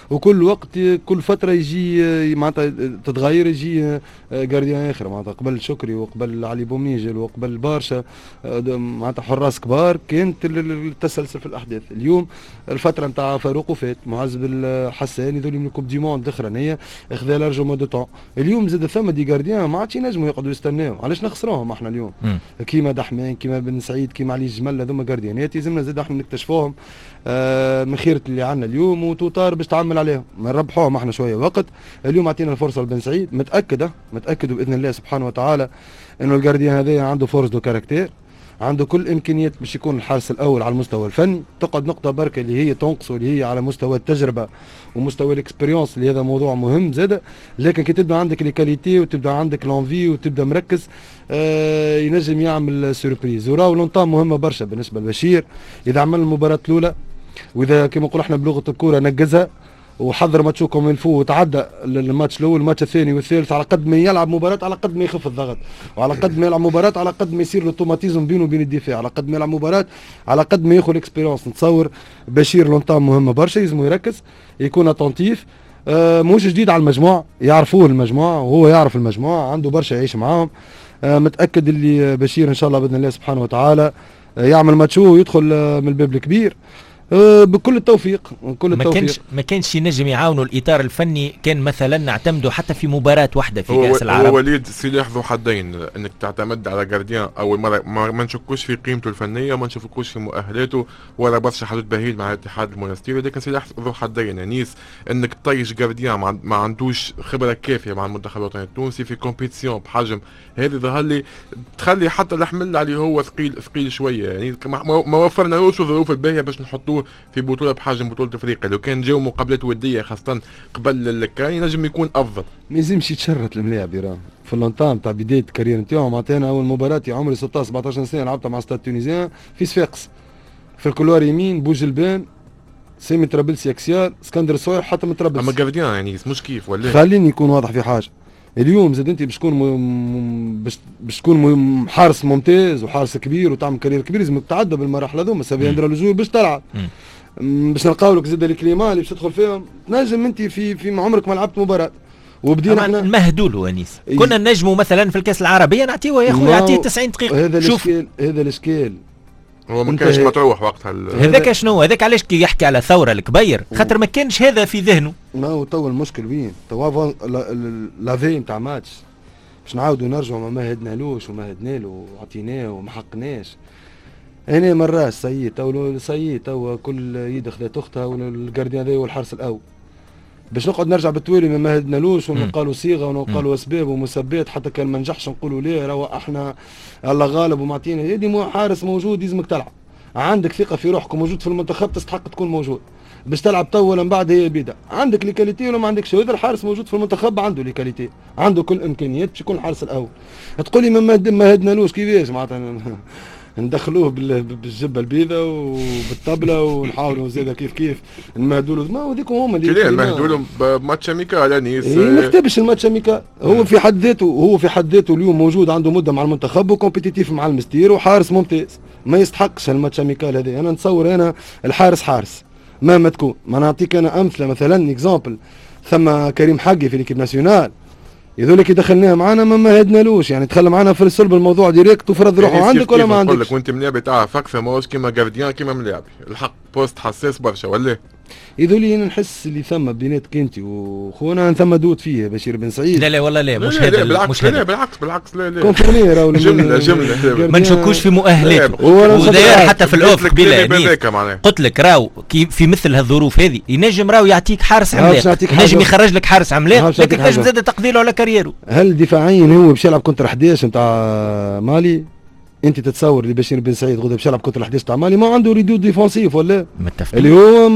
وكل وقت كل فتره يجي معناتها تتغير، يجي جارديان اخر معناتها قبل شكري وقبل علي بومنيجل وقبل برشا معناتها حراس كبار كانت التسلسل في الاحداث. اليوم الفتره نتاع فاروق وفات معز بالحسان يذول من كوب دي موند الاخرانيه اخذ لارجو دو طون. اليوم زاد ثم دي جارديان ما عادش ينجموا يقعدوا يستناو، علاش نخسروهم احنا اليوم كيما دحمان كيما بن سعيد كيما علي الجمل هذوما جارديانات يلزمنا زاد احنا نكتشفوهم من خيرة اللي عندنا اليوم وتوتار باش تعمل عليهم نربحوهم احنا شويه وقت. اليوم عطينا الفرصه لبن سعيد، متاكد باذن الله سبحانه وتعالى انه الجارديان هذا عنده فورس دو كاركتير، عنده كل الامكانيات باش يكون الحارس الاول على المستوى الفني. تقعد نقطه بركه اللي هي تنقص واللي هي على مستوى التجربه ومستوى الاكسبيريونس اللي هذا موضوع مهم زاده، لكن كي تبدا عندك لي كاليتي وتبدا عندك لونفي وتبدا مركز ينجم يعمل سوربريز. وراو لونطام مهمه برشا بالنسبه لبشير، اذا عمل المباراه الاولى واذا كما نقول احنا بلغه الكوره نجزها وحضر ماتشو كوم الفو وتعدى الماتش الاول الماتش الثاني والثالث، على قد ما يلعب مباراه على قد ما يخف الضغط، وعلى قد ما يلعب مباراه على قد ما يصير الاوتوماتيزم بينه وبين الدفاع، على قد ما يلعب مباراه على قد ما ياخذ اكسبيريونس. نتصور بشير لونطام مهمه برشا، لازم يركز يكون اتونتيف. مش جديد على المجموعه، يعرفوه المجموعه وهو يعرف المجموعه، عنده برشا يعيش معاهم. متاكد اللي بشير ان شاء الله باذن الله سبحانه وتعالى يعمل ماتشو ويدخل من الباب الكبير بكل التوفيق. ما كانش ينجم يعاونوا الاطار الفني، كان مثلا نعتمدوا حتى في مباراه واحده في كاس العالم. هو وليد سلاح ذو حدين، انك تعتمد على جارديان اول مره ما نشكوش في قيمته الفنيه وما نشكوش في مؤهلاته ولا برشا حدود بهيل مع الاتحاد المونستيري، لكن سلاح ذو حدين انيس انك تطيش جارديان ما عندوش خبره كافيه مع المنتخب الوطني التونسي في كومبيتيسيون بحجم هذه، ظهر لي تخلي حتى الحمل عليه هو ثقيل شويه، يعني ما وفرناهوش الظروف الباهيه باش نحطوه في بطوله بحجم بطوله افريقيا. لو كان جاو مقابلات وديه خاصه قبل الكان ينجم يكون افضل. ما يلزمش يتشرط الملاعب يراه في اللونطام تاع بدايه الكارير نتاعو. معطينا اول مباراه عمري 16 17 سنه لعبتها مع ستاد تونيزيان في صفاقس في الكولوار يمين بوجلبان سامي ترابلسي اكسيال اسكندر صوير حتى من ترابلسي. اما جارديان يعني مش كيف ولا خليني يكون واضح في حاجه. اليوم زاد انت باش تكون حارس ممتاز وحارس كبير وتعمل كارير كبير، لازم تتعدى بالمراحل هذوما سافيندرا لو جور باش تلعب. باش نلقاو لك زاد الكليما اللي باش تدخل فيهم تنجم انت في عمرك ما لعبت مباراه. وبدينا احنا نمهدوا له انيس كنا نجموا مثلا في الكاس العربيه نعطيوه يا خويا يعطيه 90 دقيقه. هذا الاشكال هو ما كانش متروح وقتها. هذاك شنو هذاك علاش كي يحكي على ثوره الكبير خاطر ما كانش هذا في ذهنه. ما هو تو المشكل وين؟ تو لافي نتاع ماتش باش نعاودوا نرجعوا ما مهدنالوش ومهدنا له وعطيناه وما حقناش. هنا مرات سيد تو كل يد خذت اختها والجارديان هذا هو الحارس الاول. باش نقعد نرجع بالتوالي ما مهدنالوش ونلقالوا صيغه ونلقالوا اسباب ومسبات حتى كان ما نجحش نقولوا ليه راه احنا الله غالب ومعطينا يدي حارس موجود يلزمك تلعب. عندك ثقه في روحك وموجود في المنتخب تستحق تكون موجود. باش تلعب تو ولا من بعد هي البدايه. عندك لي كاليتي ولا ما عندكش؟ هذا الحارس موجود في المنتخب عنده لي كاليتي، عنده كل الامكانيات باش يكون الحارس الاول. تقول لي ما مهدنالوش كيفاش معناتها ندخلوه بالجبه البيضاء وبالطبله ونحاولوا زاده كيف نمهدوا له. ما هذيك هما اللي نمهدوا له بماتش اميكال انيس. ما كتبش الماتش اميكال. هو في حد ذاته اليوم موجود عنده مده مع المنتخب وكومبيتيتيف مع المستير وحارس ممتاز. ما يستحقش الماتش اميكال هذا. انا نتصور انا الحارس حارس مهما تكون. ما نعطيك انا امثله مثلا اكزامبل ثم كريم حقي في ليكيب ناسيونال يذولك دخلناه معنا ما مهدنالوش، يعني دخل معنا في الصلب الموضوع ديريكت وفرض روحه. عندك ولا ما عندكش؟ نقول لك وانت ملاعبي تعرف اكثر ماهوش كيما جارديان كيما ملاعبي الحق بوست حساس برشا ولا يذولي نحس اللي ثم بيناتك انت وخونا ثم دوت فيه بشير بن سعيد. لا والله لا مش هذا بالعكس لا كونفيرمي راهو جمله ما نشكوش في مؤهلاته. وداير حتى في الاوف قبيله قلت لك راهو في مثل هالظروف هذه ينجم راهو يعطيك حارس عملاق، ينجم يخرج لك حارس عملاق، لكن تنجم زاد تقضي له على كاريره. هل دفاعيا هو باش يلعب كونتر 11 نتاع مالي؟ انت تتصور اللي بشير بن سعيد غدا باش يلعب كونتر 11 تاع مالي ما عنده ريدود ديفونسيف ولا اللي هو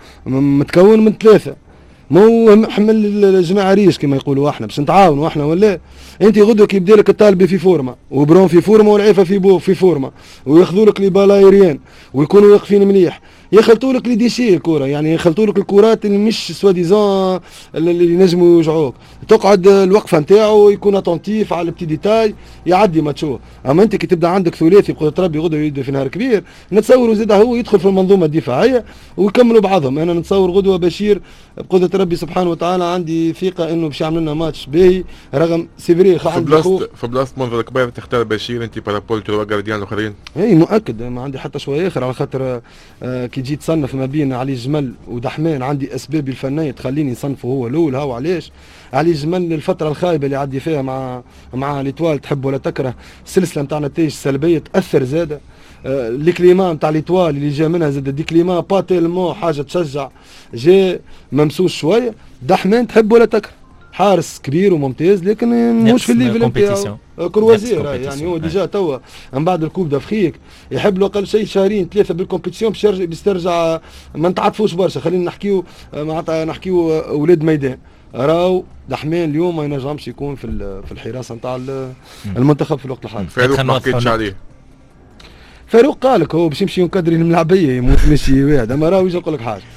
متكون من ثلاثه. ما هو حمل الجماعه ريش كما يقولوا احنا باش نتعاونوا احنا ولا انت غدوه كي يبدا لك الطالبي في فورما وبرون في فورما والعيفه في فورما وياخذوا لك لي بالايريان ويكونوا واقفين مليح يخلطوا لك لي ديشي الكره، يعني يخلطوا لك الكرات اللي مش سواديزون اللي ينجموا يوجعوك، تقعد الوقفه نتاعو يكون اتونتيف على البتي ديتاي يعدي ماتشو. اما انت كي تبدا عندك ثلاثي بقدره ربي غدوه يبدا في نهار كبير، نتصور زاد هو يدخل في المنظومه الدفاعيه ويكملوا بعضهم. انا نتصور غدوه بشير بقدره ربي سبحانه وتعالى عندي ثقه انه باش يعمل لنا ماتش باهي، رغم سيفري في بلاصه منظر كبير تختار بشير انت بارابول تروا جارديان الاخرين. اي مؤكد ما عندي حتى شويه اخر، على خاطر كي جيت تصنف ما بين علي جمل ودحمان عندي اسبابي الفنيه تخليني نصنفه هو الاول. هاو علاش؟ علي جمل الفتره الخايبه اللي عدي فيها مع ليتوال تحب ولا تكره، السلسله نتاع نتائج سلبيه تاثر زاده. الكليما نتاع ليتوال اللي جا منها زاد دي كليما با تيلمون حاجه تشجع، جا ممسوس شويه. دحمان تحب ولا تكره حارس كبير وممتاز لكن مش في الليفل نتاعو كروازير، يعني هو ديجا توا من بعد الكوب دافريك يحب له اقل شيء شهرين ثلاثه بالكومبيتيسيون باش ترجع. ما نتعاطفوش برشا، خلينا نحكيو معناتها نحكيو اولاد ميدان. راهو دحمان اليوم ما ينجمش يكون في الحراسه نتاع المنتخب في الوقت الحالي. فاروق ما حكيتش عليه. فاروق قال لك هو باش يمشي ينكدر الملعبيه يموت ماشي واحد. اما راهو يجي نقول لك حاجه،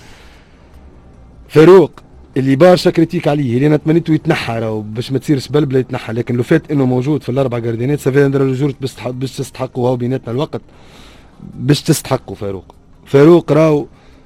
فاروق اللي برشا كريتيك عليه اللي انا تمنيته يتنحى راهو باش ما تصيرش بلبله يتنحى، لكن لو فات انه موجود في الاربع جاردينات سافي اندر الجور باش تستحقوا. هاو بيناتنا الوقت باش تستحقوا. فاروق راهو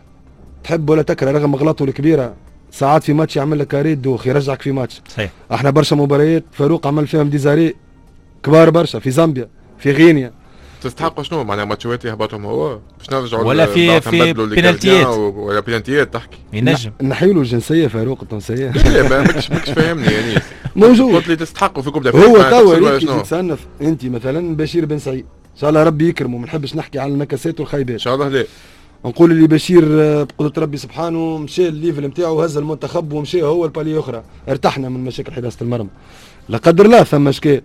تحب ولا تكره رغم اغلاطه الكبيره، ساعات في ماتش يعمل لك كاريت دوخ يرجعك في ماتش. صحيح. احنا برشا مباريات فاروق عمل فيهم ديزاري كبار برشا، في زامبيا في غينيا. تستحق شنو معناها ماتشات يهبطهم هو باش نرجعوا ولا في بينالتيات ولا بينالتيات تحكي ينجم نحيوا له الجنسيه فاروق التونسيه. لا ماكش فاهمني يعني موجود. قلت لي تستحقوا في كوب دافريك. هو توا كي تصنف انت مثلا بشير بن سعيد ان شاء الله ربي يكرمه، ما نحبش نحكي على النكسات والخيبات ان شاء الله. لا نقول اللي بشير بقدرة ربي سبحانه مشى الليفل نتاعو وهز المنتخب ومشى هو البالي اخرى، ارتحنا من مشاكل حراسه المرمى. لا قدر الله ثم اشكال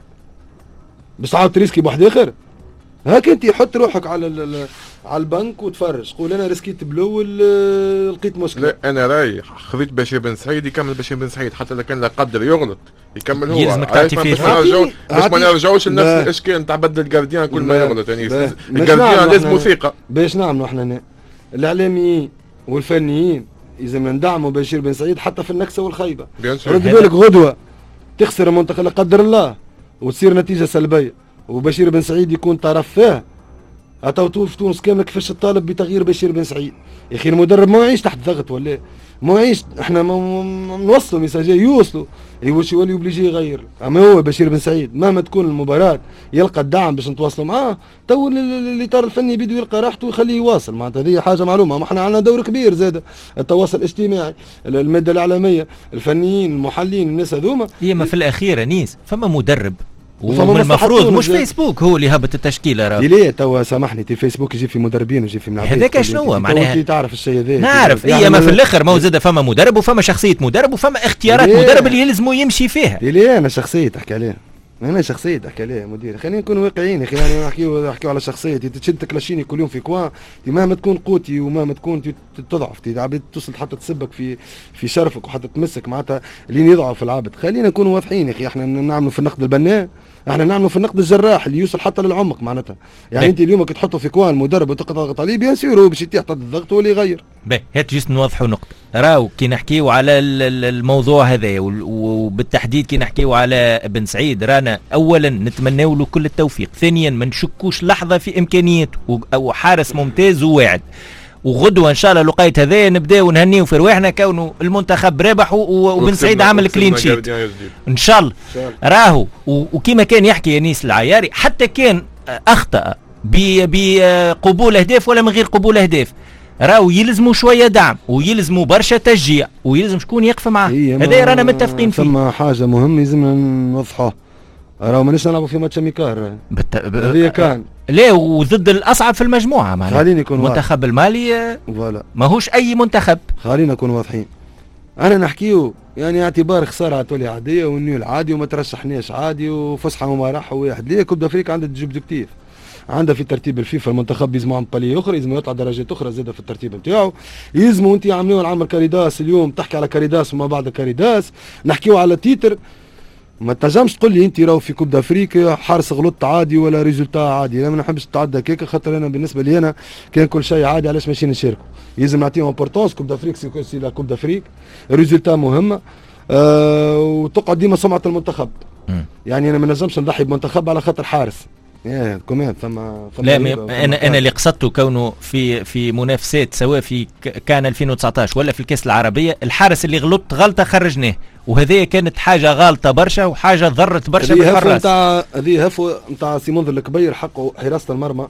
باش تعاود تريسكي بواحد اخر. هاك انت حط روحك على البنك وتفرج، قول انا ريسكيت بالاول لقيت مشكله. لا انا راي خذيت بشير بن سعيد يكمل بشير بن سعيد، حتى لو كان لا قدر يغلط يكمل هو. يلزمك تعطي فيه باش ما نرجعوش لنفس الاشكال نتاع بدل الجارديان كل ما يغلط. يعني الجارديان لازم ثقه. باش نعملوا احنا الاعلاميين والفنيين لازم ندعموا بشير بن سعيد حتى في النكسه والخيبه. رد بالك غدوه تخسر المنتخب لا قدر الله وتصير نتيجه سلبيه وبشير بن سعيد يكون طرف فيها، عطاو في تونس كامله كيفاش تطالب بتغيير بشير بن سعيد. يا اخي المدرب ما يعيش تحت ضغط ولا ما يعيش، احنا نوصلوا ميساجي يوصلوا واش يولي اوبليجي يغير. اما هو بشير بن سعيد مهما تكون المباراه يلقى الدعم باش نتواصلوا معاه، تو الاطار الفني بده يلقى راحته ويخليه يواصل. معناتها هذه حاجه معلومه. ما احنا عندنا دور كبير زاد التواصل الاجتماعي، الماده الاعلاميه، الفنيين، المحللين، الناس هذوما. ما في الاخير انيس فما مدرب ومن المفروض مش فيسبوك هو اللي هبط التشكيله. راه ليه توا سامحني تي فيسبوك يجي في مدربين ويجي في ملاعبين. هذاك شنو معناها؟ انت تعرف الشيء هذا. نعرف يعني ما في الاخر ما هو زاد فما مدرب وفما شخصيه مدرب وفما اختيارات مدرب اللي يلزموا يمشي فيها. ليه انا شخصيه تحكي عليها، انا شخصيه تحكي عليها مدير. خلينا نكونوا واقعيين يا اخي، يعني نحكيو على شخصيتي. تشد تكلاشيني كل يوم في كوان، مهما تكون قوتي ومهما تكون تضعف، عبيد توصل حتى تسبك في شرفك وحتى تمسك معناتها اللي يضعف في العبد. خلينا نكونوا واضحين يا اخي، احنا نعملوا في النقد البناء، احنا نعملوا في النقد الجراح اللي يوصل حتى للعمق معناتها. يعني انت اليوم كي تحطه في كوان مدرب وتضغط عليه بيان سور هو باش يتيح تحت الضغط هو اللي يغير. باهي هات جيست نوضحوا نقطه. راهو كي نحكيو على الموضوع هذا وبالتحديد كي نحكيو على بن سعيد، رانا اولا نتمناو له كل التوفيق، ثانيا ما نشكوش لحظه في امكانياته وحارس ممتاز وواعد. وغدوه ان شاء الله لقيت هذا نبداو نهنيو في رواحنا كونه المنتخب رابح وبن سعيد عمل كلين شيت ان شاء الله. راهو وكما كان يحكي انيس العياري، حتى كان اخطا بقبول اهداف ولا من غير قبول اهداف، راهو يلزموا شويه دعم ويلزموا برشا تشجيع ويلزم شكون يقف معاه. هذا رانا متفقين فيه. ثم حاجه مهمه لازمنا نوضحوها، راهو مانيش نلعبوا في ماتش اميكار هذه كان لا وضد الاصعب في المجموعه معناها. خليني نكون واضح. المنتخب المالي فوالا ماهوش اي منتخب. خلينا نكون واضحين. انا نحكيو يعني اعتبار خساره تولي عاديه والنيول عادي وما ترشحناش عادي وفسحه ومراحه واحد. ليه كوب دافريك عندها ديجوبجيكتيف، عندها في ترتيب الفيفا المنتخب يلزموا عم بالي اخرى، يلزموا يطلع درجات اخرى زاده في الترتيب نتاعو، يلزموا انت عاملين العمل كاريداس اليوم تحكي على كاريداس وما بعد كاريداس، نحكيو على تيتر ما تنجمش تقول لي انت راهو في كوب دافريك حارس غلط عادي ولا ريزولتا عادي. انا ما نحبش نتعدى هكاك، خاطر انا بالنسبه لي انا كان كل شيء عادي علاش ماشي نشاركوا. يلزم نعطيهم امبورتونس. كوب دافريك سي لا كوب دافريك، ريزولتا مهمه. وتقعد ديما سمعه المنتخب. يعني انا ما نجمش نضحي بمنتخب على خاطر حارس. كمان ثم لا انا اللي قصدته كونه في منافسات سواء في كان 2019 ولا في الكاس العربيه، الحارس اللي غلطه خرجناه، وهذه كانت حاجه غالطه برشا وحاجه ضرت برشا بالحراس. هذه هفوه نتاع سي منذر الكبير، حقه حراسه المرمى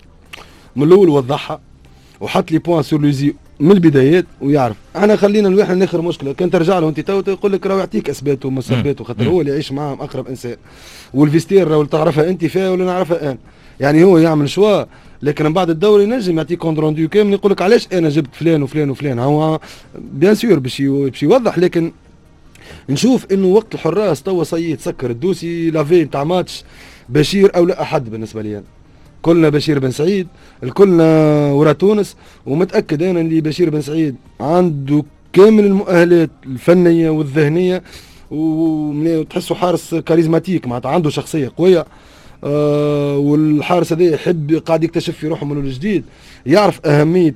من الاول وضحها وحط لي بوان سور لوزي من البدايات ويعرف. انا خلينا الواحد ناخر مشكله كان ترجع له انت تو يقول لك راه يعطيك اسبات ومسبات، وخاطر هو اللي يعيش معاهم اقرب انسان، والفيستير راه تعرفها انت فيها ولا نعرفها انا. يعني هو يعمل شوا، لكن من بعد الدوري ينجم يعطيك كوندروندو كامل يقول لك علاش انا جبت فلان وفلان وفلان. هو بيان سور باش يوضح، لكن نشوف انه وقت الحراس توا صيي تسكر الدوسي لافي نتاع ماتش بشير او لا احد. بالنسبه لي أنا كلنا بشير بن سعيد، الكلنا ورا تونس، ومتاكد انا اللي بشير بن سعيد عنده كامل المؤهلات الفنيه والذهنيه، وتحسه حارس كاريزماتيك معناتها عنده شخصيه قويه. والحارس هذا يحب قاعد يكتشف في روحه من الجديد، يعرف اهميه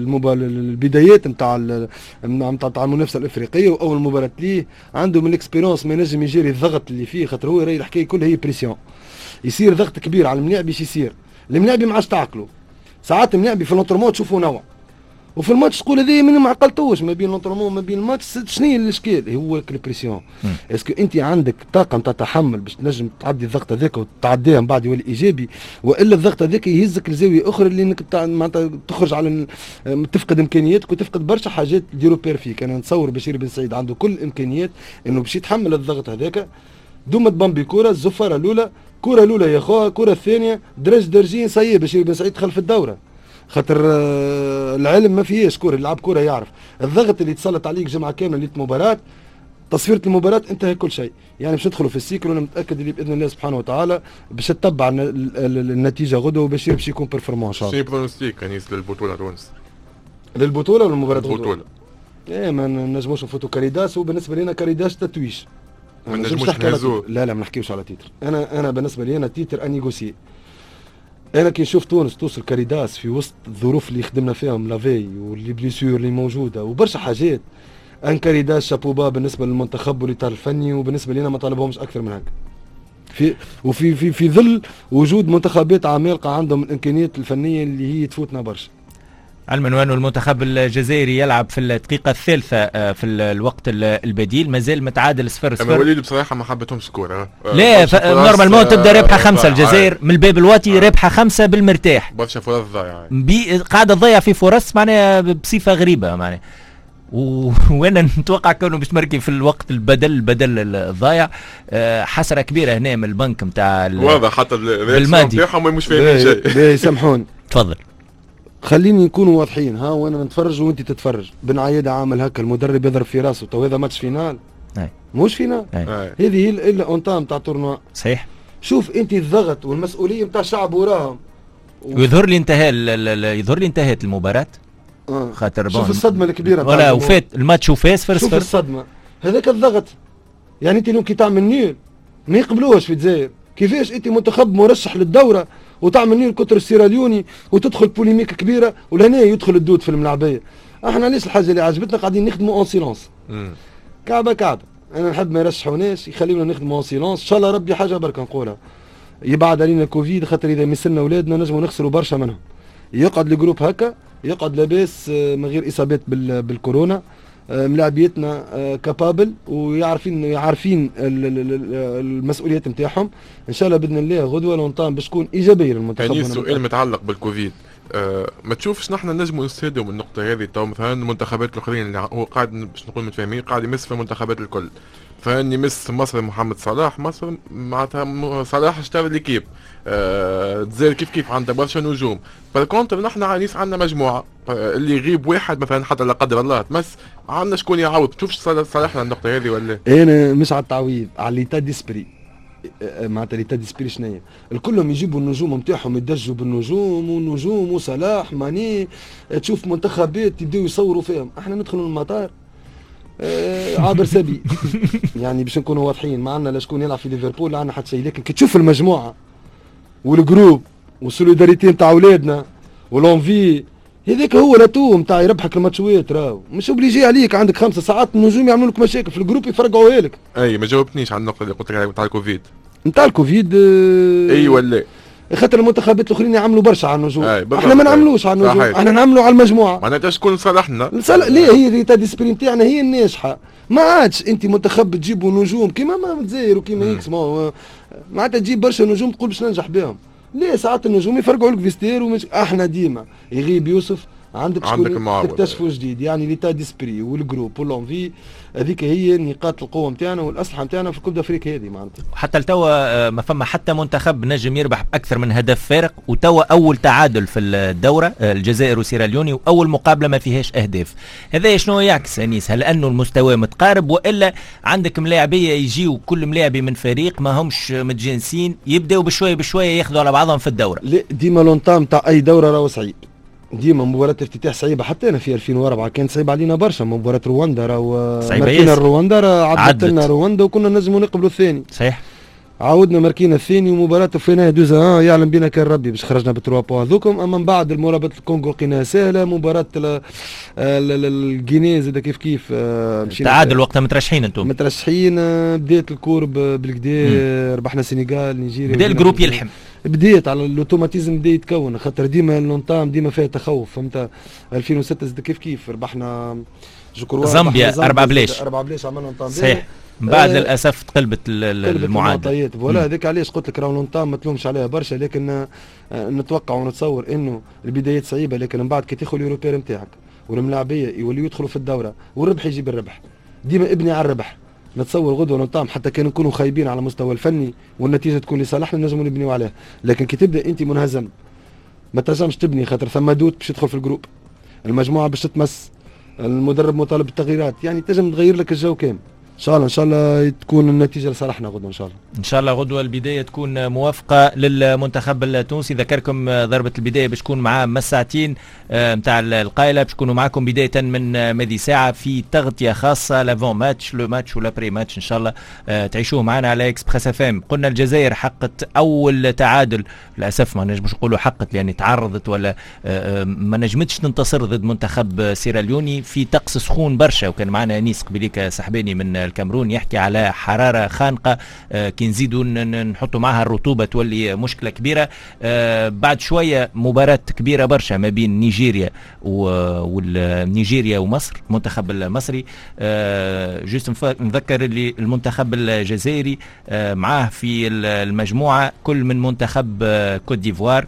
البدايات نتاع المنافسه الافريقيه واول مباراه ليه. عنده من الاكسبيرونس ما ينجم يجري الضغط اللي فيه، خاطر هو راهي الحكايه كلها هي بريسيون. يصير ضغط كبير على الملاعب باش يصير الملاعبي ما عادش تعقلوا. ساعات الملاعبي في الانترمون تشوفوا نوع، وفي الماتش تقول هذه من ما عقلتوش ما بين الانترمون وما بين الماتش. شنو هي الاشكال؟ هو البريسيون. اسكو انت عندك طاقه نتاع تحمل باش تنجم تعدي الضغط هذاك وتعديها من بعد يولي ايجابي، والا الضغط هذاك يهزك لزاويه اخرى اللي انك معناتها تخرج على تفقد امكانياتك وتفقد برشا حاجات ديرو بير فيك. انا نتصور بشير بن سعيد عنده كل الامكانيات انه باش يتحمل الضغط هذاك. دوما تبامبي كوره الزفاره الاولى، كوره الاولى يا خويا، كوره الثانيه درج درجين صيب بشير بن سعيد دخل في الدوره. خاطر العلم ما فيهاش كوره، يلعب كوره يعرف الضغط اللي تسلط عليك جمعه كامله ليله مباراه. تصفيره المباراه انتهى كل شيء. يعني باش ندخلوا في السيكل، وانا متاكد اللي باذن الله سبحانه وتعالى باش تتبع النتيجه غدوه وبشير باش يكون بيرفورمون ان شاء الله. شنو برونستيك انيس للبطوله تونس؟ للبطوله ولا المباراه البطوله؟ ما نجموش نفوتوا كاريداس، وبالنسبه لنا كاريداس تتويج. ما نجموش نهزوه. لا ما نحكيوش على تيتر. انا بالنسبه لي انا تيتر انيغوسي. انا كي نشوف تونس توصل كاريداس في وسط الظروف اللي خدمنا فيهم لافي واللي بليسيور اللي موجوده وبرشا حاجات، ان كاريداس شابوبا بالنسبه للمنتخب والاطار الفني، وبالنسبه لنا ما طالبهمش اكثر من هكا. في ظل وجود منتخبات عمالقه عندهم الامكانيات الفنيه اللي هي تفوتنا برشا. علما وأن المنتخب الجزائري يلعب في الدقيقة الثالثة في الوقت البديل، مازال متعادل 0-0. أما وليد بصراحة ما حبتهمش كورة. لا نورمالمون تبدا رابحة 5 الجزائر من الباب الواطي، رابحة 5 بالمرتاح. برشا فرص ضايعة قاعدة تضيع في فرص معناها بصفة غريبة معناها. وانا نتوقع كونه باش تمركي في الوقت البدل الضايع. حسرة كبيرة هنا من البنك نتاع واضح حتى الرياكسيون نتاعهم مش فاهمين شيء. سامحوني تفضل. خليني نكونوا واضحين. ها وانا نتفرج وانت تتفرج. بن عيادة عامل هكا، المدرب يضرب في راسه. تو هذا ماتش فينال مش فينال. هذه هي الا اونتام تاع تورنوا. صحيح. شوف انت الضغط والمسؤوليه نتاع الشعب وراهم. ويظهر لي انتهت المباراه. خاطر شوف الصدمه الكبيره ولا وفات الماتش وفاز 0-0. شوف الصدمه هذاك الضغط. يعني انت لو كي تعمل نيل ما يقبلوهش في الجزائر. كيفاش انت منتخب مرشح للدوره وتعمل نيل كتر السيراليوني وتدخل بوليميك كبيره ولهنا يدخل الدود في الملاعبيه. احنا ليش الحاجه اللي عجبتنا قاعدين نخدموا اون سيلونس. كعبه انا نحب ما يرشحوناش يخليونا نخدموا اون سيلونس. ان شاء الله ربي حاجه برك نقولها يبعد علينا الكوفيد، خاطر اذا مثلنا اولادنا نجموا نخسروا برشا منهم. يقعد الجروب هكا يقعد لاباس من غير اصابات بالكورونا. ملاعبيتنا كابابل ويعرفين المسؤوليات نتاعهم. ان شاء الله باذن الله غدوه لونطان باش تكون ايجابيه للمنتخب. يعني السؤال متعلق بالكوفيد، ما تشوفش نحن نجموا نستفادوا من النقطه هذه؟ تو مثلا المنتخبات الاخرين اللي هو قاعد باش نقول متفاهمين قاعد يمس في المنتخبات الكل. فان يمس مصر محمد صلاح، مصر معناتها صلاح اشترى ليكيب. الجزائر كيف عندها برشا نجوم. بالكونتر نحن عنيس عندنا مجموعه اللي يغيب واحد مثلا حتى لا قدر الله تمس عندنا شكون يعوض. تشوفش صالحنا النقطه هذه ولا؟ انا مش على التعويض، على ليتا ديسبري. معناتها ليتا ديسبري شنيا؟ الكلهم يجيبوا النجوم نتاعهم يدجوا بالنجوم والنجوم وصلاح ماني. تشوف منتخبات يبداو يصوروا فيهم. احنا ندخلوا المطار عابر سبي. يعني باش نكونوا واضحين، ما عندنا لا شكون يلعب في ليفربول لا عندنا حتى شيء، لكن كي تشوف المجموعه والجروب والسوليداريتي نتاع اولادنا ولونفي، هذاك هو لاتو نتاع يربحك الماتشوات. راهو مش اوبليجي عليك عندك 5 ساعات النجوم يعملوا لك مشاكل في الجروب يفرقعوها لك. اي ما جاوبتنيش على النقطه اللي قلت لك نتاع الكوفيد. نتاع الكوفيد اي ولا خاطر المنتخبات الاخرين يعملوا برشا على النجوم، احنا ما نعملوش على النجوم، احنا نعملوا على المجموعه. معناتها شكون صالحنا؟ ليه هي ريتا دي سبرين تاعنا هي الناجحه. ما عادش انت منتخب تجيبوا نجوم كيما ما الجزائر وكيما اكس معناتها تجيب برشا نجوم تقول باش ننجح بهم. ليه ساعات النجوم يفرقعوا لك فيستير احنا ديما يغيب يوسف عندك شكون تكتشفوا جديد. يعني ليتا ديسبري والجروب واللونفي هذيك هي نقاط القوه نتاعنا والاسلحه نتاعنا في كوب افريقيا هذه. معناتها حتى لتوا ما فما حتى منتخب نجم يربح باكثر من هدف فارق، وتوا اول تعادل في الدوره الجزائر وسيراليوني، واول مقابله ما فيهاش اهداف. هذا شنو يعكس انيس؟ هل انه المستوى متقارب والا عندك ملاعبيه يجيو كل ملاعبي من فريق ما همش متجانسين يبداو بشويه بشويه ياخذوا على بعضهم في الدوره؟ لا ديما لونطام تاع اي دوره راهو صعيب، ديما مباراة افتتاح صعيبة. حتى أنا في 2004 كانت صعيبة علينا برشا مباراة رواندا، راهو ماركينا رواندا عدت لنا رواندا وكنا نجموا نقبلوا الثاني. صحيح. عاودنا ماركينا الثاني ومباراة فينا دوزا يعلم بنا كان ربي باش خرجنا بالتروا بوان هذوكم. أما من بعد المرابط الكونغو لقيناها سهلة. مباراة الجينيز هذا كيف تعادل وقتها مترشحين انتم. مترشحين بداية الكورب بالكدا ربحنا السنغال نيجيريا. بدا الجروب يلحم. بديت على الاوتوماتيزم بدا يتكون خاطر ديما اللونطام ديما فيها تخوف. فهمت 2006 زاد كيف ربحنا زامبيا 4 بلاش عملنا لونطام صحيح. من بعد للاسف تقلبت المعادله. فوالا هذاك علاش قلت لك راهو لونطام ما تلومش عليها برشا، لكن نتوقع ونتصور انه البدايات صعيبه، لكن من بعد كي تاخذ اليوروبير نتاعك والملاعبيه يوليو يدخلوا في الدوره والربح يجيب الربح. ديما ابني على الربح. نتصور غدوه لونطام حتى كان نكونوا خايبين على المستوى الفني والنتيجه تكون لصالحنا نجموا نبنيو عليها، لكن كي تبدا انت منهزم ما تنجمش تبني خاطر ثم دوت باش يدخل في الجروب، المجموعه باش تتمس، المدرب مطالب بالتغييرات، يعني تنجم تغير لك الجو كامل. ان شاء الله تكون النتيجه لصالحنا غدوه ان شاء الله غدوه البدايه تكون موافقه للمنتخب التونسي. ذكركم ضربه البدايه باش تكون معاه من ساعتين نتاع القايله، باش تكونوا معكم بدايه من ماضي ساعه في تغطيه خاصه لافون ماتش لو ماتش ولا بري ماتش ان شاء الله تعيشوه معنا على اكسبريس اف ام. قلنا الجزائر حققت اول تعادل، للاسف ما نجمش نقولوا حققت يعني تعرضت ولا ما نجمتش تنتصر ضد منتخب سيراليوني في طقس سخون برشا. وكان معنا انيس قبيليك سحباني من الكاميرون يحكي على حرارة خانقة، كي نزيدوا نحطوا معها الرطوبة تولي مشكلة كبيرة. بعد شوية مباراة كبيرة برشا ما بين نيجيريا والنيجيريا ومصر، المنتخب المصري. جوست نذكر اللي المنتخب الجزائري معاه في المجموعة كل من منتخب كوت ديفوار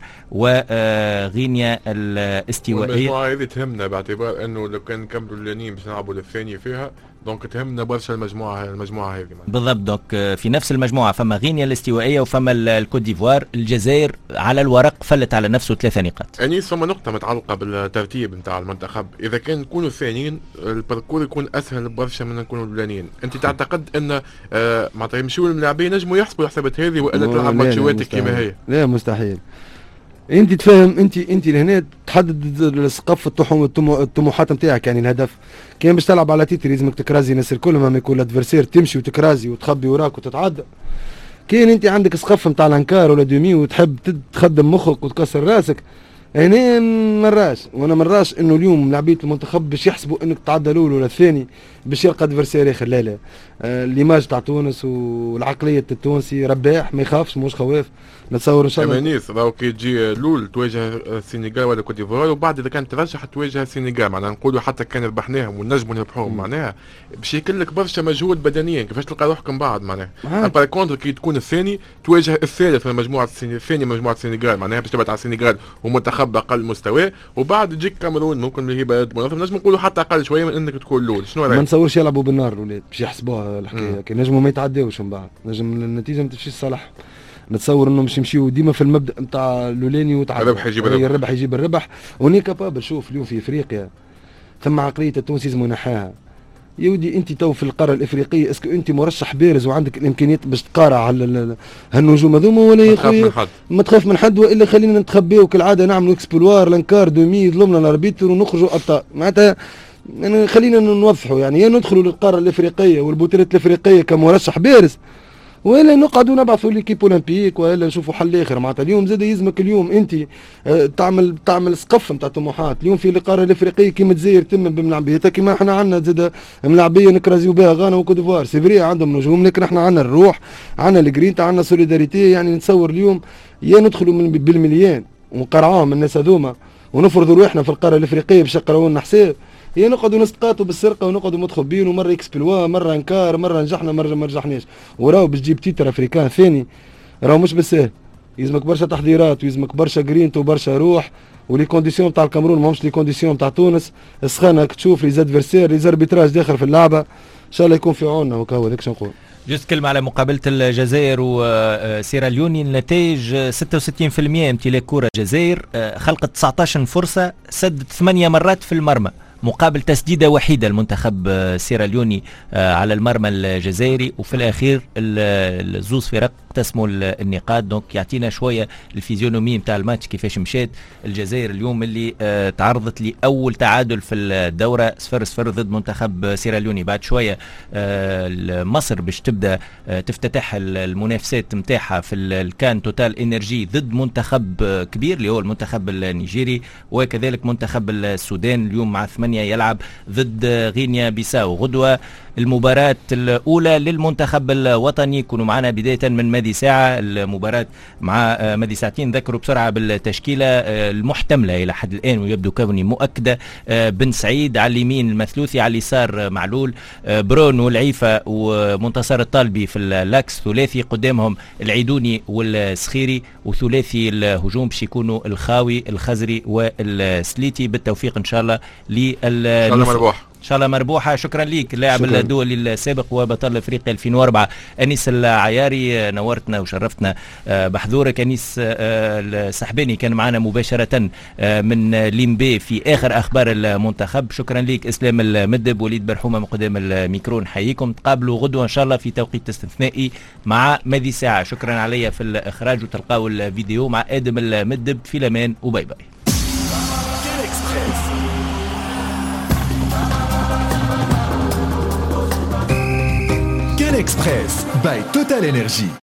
وغينيا الاستوائية. المجموعة هذه تهمنا باعتبار انه لو كان نكملوا اللينين باش نلعبوا للثانية فيها، دونك تهمنا برشا المجموعة هذه. بالضبط. دونك في نفس المجموعة فما غينيا الاستوائية وفما الكوت ديفوار. الجزائر على الورق فلت على نفسه 3 نقاط. انيس فما نقطة متعلقة بالترتيب نتاع المنتخب، إذا كان نكونوا الثانيين الباركور يكون أسهل برشا من نكونوا الأولانيين. أنت تعتقد أن معناتها يمشيوا الملاعبين ينجموا يحسبوا الحسابات هذه وإلا تلعب ماتشواتك كيما هي؟ لا مستحيل. انت تفهم، انت لهنا تحدد السقف الطموحات نتاعك. يعني الهدف كان باش تلعب على تيتر لازمك تكرازي الناس الكل، ما يكون الادفيرسير تمشي وتكرازي وتخبي وراك وتتعدى. كان انت عندك سقف نتاع الانكار ولا دومي وتحب تخدم مخك وتكسر راسك، هنا وانا مراش انه اليوم لعبيه المنتخب باش يحسبوا انك تعدى الاول ولا الثاني باش يلقى ادفيرسير اخر. لا ليماج تاع تونس والعقليه التونسي رباح ما يخافش، مش خواف. نتصور ان شاء الله امانيس راهو كي تجي لول تواجه السنغال ولا كوت ديفوار، وبعد اذا كانت ترشح تواجه السنغال، معناها نقولوا حتى كان ربحناهم ونجموا نربحوهم، معناها باش يكل لك برشا مجهود بدنيا. كيفاش تلقى روحك من بعد معناها بار كونتر كي تكون الثاني تواجه الثالث من مجموعه الثاني مجموعه السنغال، معناها باش تبعد على السنغال ومنتخب اقل مستوى، وبعد تجيك كاميرون ممكن اللي هي بلد منظم نجم نقولوا حتى اقل شويه من انك تكون لول. شنو رايك؟ ما نتصورش يلعبوا بالنار الاولاد باش يحسبوها الحكايه، كي نجموا ما يتعداوش من بعد، نجم النتيجه ما تمشيش صالح. نتصور انهم باش يمشيو ديما في المبدا نتاع الاولاني وتعدى الربح يجيب الربح. وني كابابل شوف اليوم في افريقيا ثم عقليه التونسي لازم نحاها. يا ودي انت تو في القاره الافريقيه اسكو انت مرشح بارز وعندك الامكانيات باش تقارع على هالنجوم هذوما ولا يا خويا؟ ما تخاف من حد، والا خلينا نتخبيو كالعاده نعملوا اكسبلوار لانكار دومي يظلمنا الاربيتر ونخرجوا ابطال. معناتها يعني خلينا نوضحوا يعني يا ندخلوا للقاره الافريقيه والبطولات الافريقيه كمرشح بارز، ولا نقعدوا نبعثوا ليكيب اولمبيك، ولا نشوفوا حل اخر. معناتها اليوم زاد يلزمك اليوم انت تعمل سقف نتاع طموحات. اليوم في القاره الافريقيه كيما الجزائر تم بملاعبيتها، كيما احنا عندنا زاد ملاعبيه نكرازيو بها غانا وكوت ديفوار. سي فري عندهم نجوم، لكن احنا عندنا الروح، عندنا الجرينتا، عندنا سوليداريتي. يعني نتصور اليوم يا ندخلوا بالمليان ونقرعوهم الناس هذوما ونفرضوا روحنا في القاره الافريقيه باش يقراو لنا حساب، هي نقعدوا نسقطوا بالسرقه ونقعدوا متخبين، ومره اكسبلوا، مره انكار، مره نجحنا مره ما نجحناش. وراو باش تجيب تيتر افريكان ثاني راهو مش بالسهل، يلزمك برشا تحضيرات ويلزمك برشا جرينت وبرشا روح. ولي كونديسيون تاع الكاميرون ماهمش لي كونديسيون تاع تونس. السخانه تشوف لي زادفيرسير لي زاربيتراج داخل في اللعبه، ان شاء الله يكون في عوننا. وكا هذاك نقول. جست كلمة على مقابلة الجزائر وسيراليوني. النتائج 66% امتلاك كرة الجزائر، خلقت 19 فرصة، سدت 8 مرات في المرمى مقابل تسديدة وحيدة المنتخب سيراليوني على المرمى الجزائري. وفي الأخير الزوز فرق اقتسموا النقاط. دونك يعطينا شوية الفيزيونومي نتاع الماتش كيفاش مشات الجزائر اليوم اللي تعرضت لأول تعادل في الدورة 0-0 ضد منتخب سيراليوني. بعد شوية مصر باش تبدأ تفتتح المنافسات نتاعها في الكان توتال انرجي ضد منتخب كبير اللي هو المنتخب النيجيري، وكذلك منتخب السودان اليوم مع 8 يلعب ضد غينيا بيساو. غدوة المباراة الأولى للمنتخب الوطني. كونوا معنا بداية من مادي ساعة. المباراة مع مادي ساعتين. ذكروا بسرعة بالتشكيلة المحتملة إلى حد الآن ويبدو كوني مؤكدة. بن سعيد على اليمين المثلوثي، على اليسار معلول، برون والعيفة ومنتصر الطالبي في اللاكس ثلاثي، قدامهم العيدوني والسخيري، وثلاثي الهجوم باش يكونوا الخاوي الخزري والسليتي. بالتوفيق إن شاء الله إن شاء الله مربوحة. شكرا ليك اللاعب الدولي السابق وبطل افريقيا 2004 انيس العياري، نورتنا وشرفتنا بحضورك. انيس السحباني كان معنا مباشرة من ليمبي في اخر اخبار المنتخب. شكرا ليك اسلام المدب، وليد برحومة من قدام الميكرون. حييكم، تقابلوا غدوة ان شاء الله في توقيت استثنائي مع مادي ساعة. شكرا عليا في الاخراج، وتلقاو الفيديو مع ادم المدب. في الامان وباي باي. Express by Total Energy.